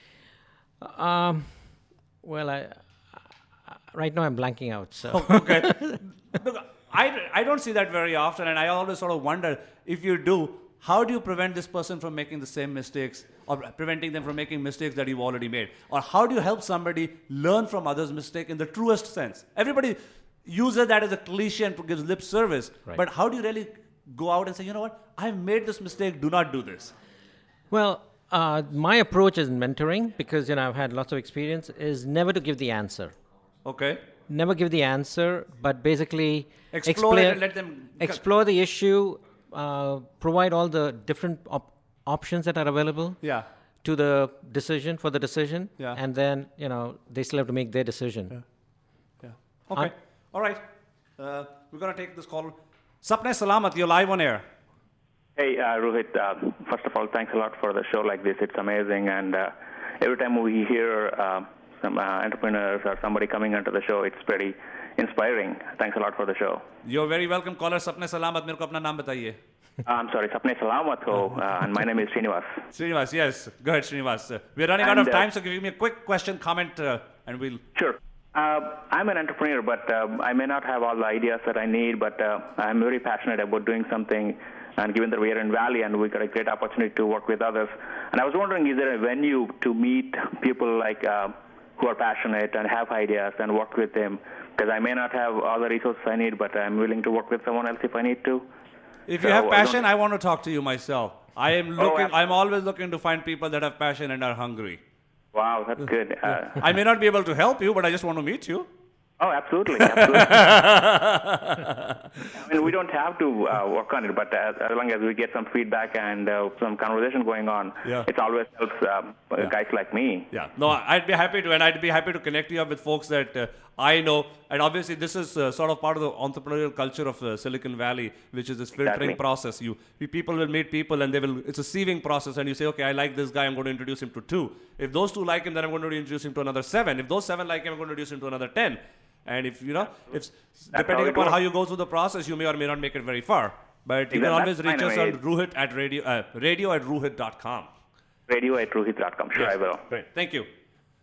Speaker 3: Um, well, I, I, right now I'm blanking out. So.
Speaker 2: Okay. Look, I, I don't see that very often, and I always sort of wonder, if you do, how do you prevent this person from making the same mistakes, or preventing them from making mistakes that you've already made? Or how do you help somebody learn from others' mistake in the truest sense? Everybody uses that as a cliche and gives lip service,
Speaker 3: Right.
Speaker 2: but how do you really go out and say, you know what, I've made this mistake, do not do this?
Speaker 3: Well, uh, my approach is mentoring, because, you know, I've had lots of experience, is never to give the answer.
Speaker 2: Okay.
Speaker 3: Never give the answer, but basically
Speaker 2: Explore
Speaker 3: explain-
Speaker 2: it and let them...
Speaker 3: explore the issue, uh, provide all the different op- options that are available
Speaker 2: Yeah.
Speaker 3: to the decision, for the decision,
Speaker 2: Yeah.
Speaker 3: and then, you know, they still have to make their decision.
Speaker 2: Yeah. Okay. All right. Uh, we're going to take this call. Sapne Salamat, you're live on air.
Speaker 18: Hey, uh, Rohit, uh, first of all, thanks a lot for the show like this. It's amazing. And uh, every time we hear uh, some uh, entrepreneurs or somebody coming onto the show, it's pretty inspiring. Thanks a lot for the show.
Speaker 2: You're very welcome, caller. Sapne Salamat. मेरे को अपना नाम बताइए.
Speaker 18: Uh, I'm sorry, Sapne Salamat ho, uh, and my name is Srinivas.
Speaker 2: Srinivas, yes. Go ahead, Srinivas. Uh, we're running out
Speaker 18: And,
Speaker 2: of
Speaker 18: uh,
Speaker 2: time, so give me a quick question, comment, uh, and we'll...
Speaker 18: Sure. Uh, I'm an entrepreneur, but uh, I may not have all the ideas that I need, but uh, I'm very passionate about doing something. And given that we are in Valley and we got a great opportunity to work with others, and I was wondering, is there a venue to meet people like uh, who are passionate and have ideas and work with them? Because I may not have all the resources I need, but I'm willing to work with someone else if I need to.
Speaker 2: If
Speaker 18: So,
Speaker 2: you have
Speaker 18: I
Speaker 2: passion,
Speaker 18: don't-
Speaker 2: I want to talk to you myself. I am
Speaker 18: Oh,
Speaker 2: looking.
Speaker 18: ab-
Speaker 2: I'm always looking to find people that have passion and are hungry.
Speaker 18: Wow, that's good. Uh,
Speaker 2: I may not be able to help you, but I just want to meet you.
Speaker 18: Oh, absolutely, absolutely. I mean, we don't have to uh, work on it, but as, as long as we get some feedback and uh, some conversation going on,
Speaker 2: Yeah.
Speaker 18: it always helps um,
Speaker 2: Yeah.
Speaker 18: guys like me.
Speaker 2: Yeah, no, I'd be happy to, and I'd be happy to connect you up with folks that uh, I know. And obviously, this is uh, sort of part of the entrepreneurial culture of uh, Silicon Valley, which is this filtering
Speaker 18: Exactly.
Speaker 2: process. You, you people will meet people, and they will. It's a sieving process, and you say, okay, I like this guy. I'm going to introduce him to two. If those two like him, then I'm going to introduce him to another seven. If those seven like him, I'm going to introduce him to another ten. And if you know, if depending
Speaker 18: how it
Speaker 2: upon how
Speaker 18: works.
Speaker 2: you go through the process, you may or may not make it very far. But you
Speaker 18: Exactly.
Speaker 2: can always
Speaker 18: That's
Speaker 2: reach
Speaker 18: fine,
Speaker 2: us
Speaker 18: I
Speaker 2: on
Speaker 18: mean,
Speaker 2: Ruhit at radio, uh, radio at ruhit dot com.
Speaker 18: Radio at ruhit dot com. Sure,
Speaker 2: Yes.
Speaker 18: I will.
Speaker 2: Great, thank you.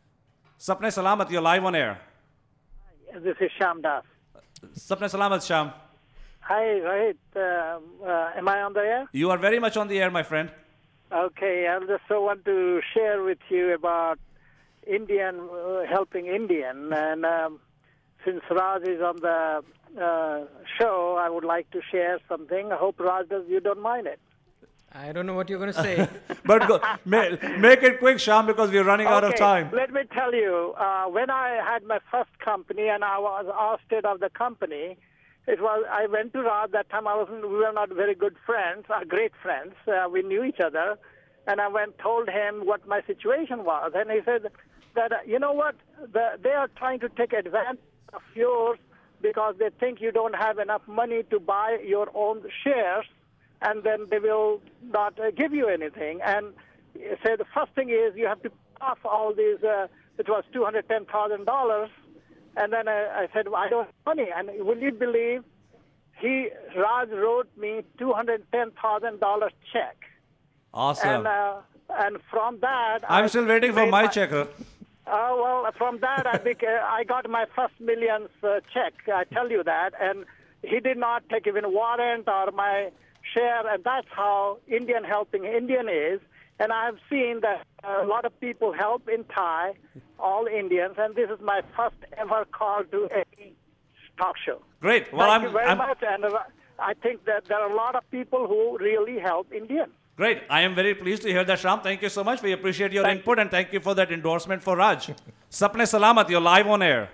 Speaker 2: Sapne Salamat, you're live on air.
Speaker 19: This is Sham Das.
Speaker 2: Sapne Salamat, Sham.
Speaker 19: Hi, Rohit. Um, uh, am I on the air?
Speaker 2: You are very much on the air, my friend.
Speaker 19: Okay, I just uh, want to share with you about Indian uh, helping Indian. And um, since Raj is on the uh, show, I would like to share something. I hope, Raj, does, you don't mind it.
Speaker 3: I don't know what you're going to say.
Speaker 2: But go, ma- make it quick, Sham, because we're running out of
Speaker 19: Okay,
Speaker 2: time.
Speaker 19: Let me tell you, uh, when I had my first company and I was ousted of the company, it was I went to Raj. That time I wasn't. We were not very good friends, uh, great friends. Uh, we knew each other, and I went told him what my situation was, and he said that uh, you know what, the, they are trying to take advantage of yours because they think you don't have enough money to buy your own shares, and then they will not uh, give you anything. And he said the first thing is you have to pay off all these. Uh, it was two hundred ten thousand dollars. And then I, I said, well, I don't have money. And will you believe, he Raj wrote me two hundred ten thousand dollars check.
Speaker 2: Awesome.
Speaker 19: And uh, and from that,
Speaker 2: I'm
Speaker 19: I
Speaker 2: still waiting for
Speaker 19: made
Speaker 2: my check. huh?
Speaker 19: Oh well, from that I beca- I got my first millions uh, check. I tell you that, and he did not take even warrant or my share, and that's how Indian helping Indian is. And I have seen that a lot of people help in Thai, all Indians, and this is my first ever call to any talk show.
Speaker 2: Great. Well,
Speaker 19: Thank
Speaker 2: I'm,
Speaker 19: you very
Speaker 2: I'm
Speaker 19: much, and uh, I think that there are a lot of people who really help Indians.
Speaker 2: great. I am very pleased to hear that, Sham. Thank you so much. We appreciate your
Speaker 19: Thank
Speaker 2: input and thank you for that endorsement for Raj. Sapne Salamat, you're live on air.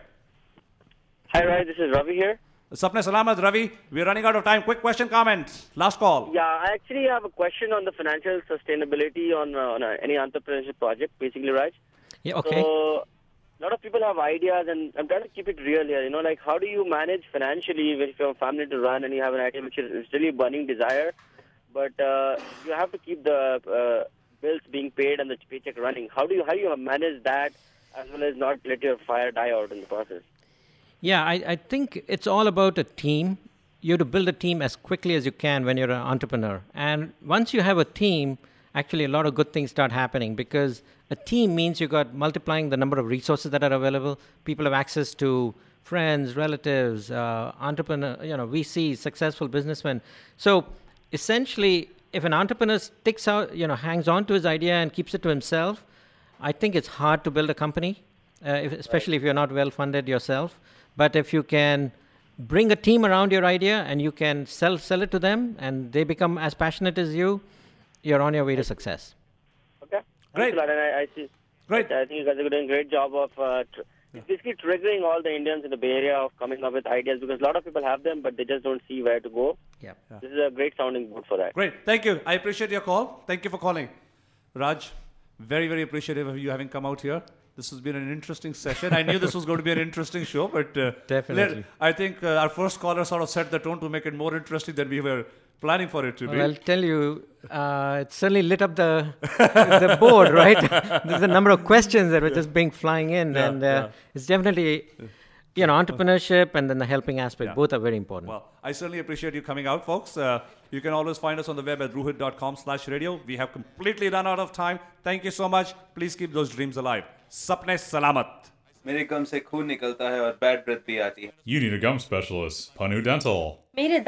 Speaker 20: Hi, Raj. This is Ravi here.
Speaker 2: Sapne Salamat, Ravi. We're running out of time. Quick question, comment. Last call.
Speaker 20: Yeah, I actually have a question on the financial sustainability on, uh, on uh, any entrepreneurship project, basically, Raj.
Speaker 3: Yeah, okay.
Speaker 20: So, a lot of people have ideas, and I'm trying to keep it real here. You know, like, how do you manage financially if you have a family to run and you have an idea which is really a burning desire, but uh, you have to keep the uh, bills being paid and the paycheck running? How do you how do you manage that as well as not let your fire die out in the process?
Speaker 3: Yeah, I, I think it's all about a team. You have to build a team as quickly as you can when you're an entrepreneur. And once you have a team, actually a lot of good things start happening, because a team means you got multiplying the number of resources that are available. People have access to friends, relatives, uh, entrepreneur, you know, V Cs, successful businessmen. So essentially, if an entrepreneur sticks out, you know, hangs on to his idea and keeps it to himself, I think it's hard to build a company, uh, if, especially if you're not well funded yourself. But if you can bring a team around your idea and you can sell sell it to them and they become as passionate as you, you're on your way to success.
Speaker 20: Okay.
Speaker 2: Great.
Speaker 20: Thanks a lot, and I, I see.
Speaker 2: Great.
Speaker 20: I think you guys are doing a great job of uh, tr- it's basically triggering all the Indians in the Bay Area of coming up with ideas, because a lot of people have them, but they just don't see where to go.
Speaker 3: Yeah.
Speaker 2: Yeah.
Speaker 20: This is a great sounding board for that.
Speaker 2: Great. Thank you. I appreciate your call. Thank you for calling. Raj, very, very appreciative of you having come out here. This has been an interesting session. I knew this was going to be an interesting show, but uh,
Speaker 3: Definitely.
Speaker 2: let- I think uh, our first caller sort of set the tone to make it more interesting than we were planning for it to be.
Speaker 3: Well, I'll tell you, uh, it certainly lit up the the board, right? There's a number of questions that were just being flying in,
Speaker 2: Yeah,
Speaker 3: and uh,
Speaker 2: yeah.
Speaker 3: it's definitely, you know, entrepreneurship and then the helping aspect.
Speaker 2: Yeah.
Speaker 3: Both are very important.
Speaker 2: Well, I certainly appreciate you coming out, folks. Uh, you can always find us on the web at ruhit.com slash radio. We have completely run out of time. Thank you so much. Please keep those dreams alive. Sapne Salamat.
Speaker 21: मेरे गम से खून निकलता है और bad breath भी आती है.
Speaker 22: You need a gum specialist. Panu Dental.
Speaker 23: मेरे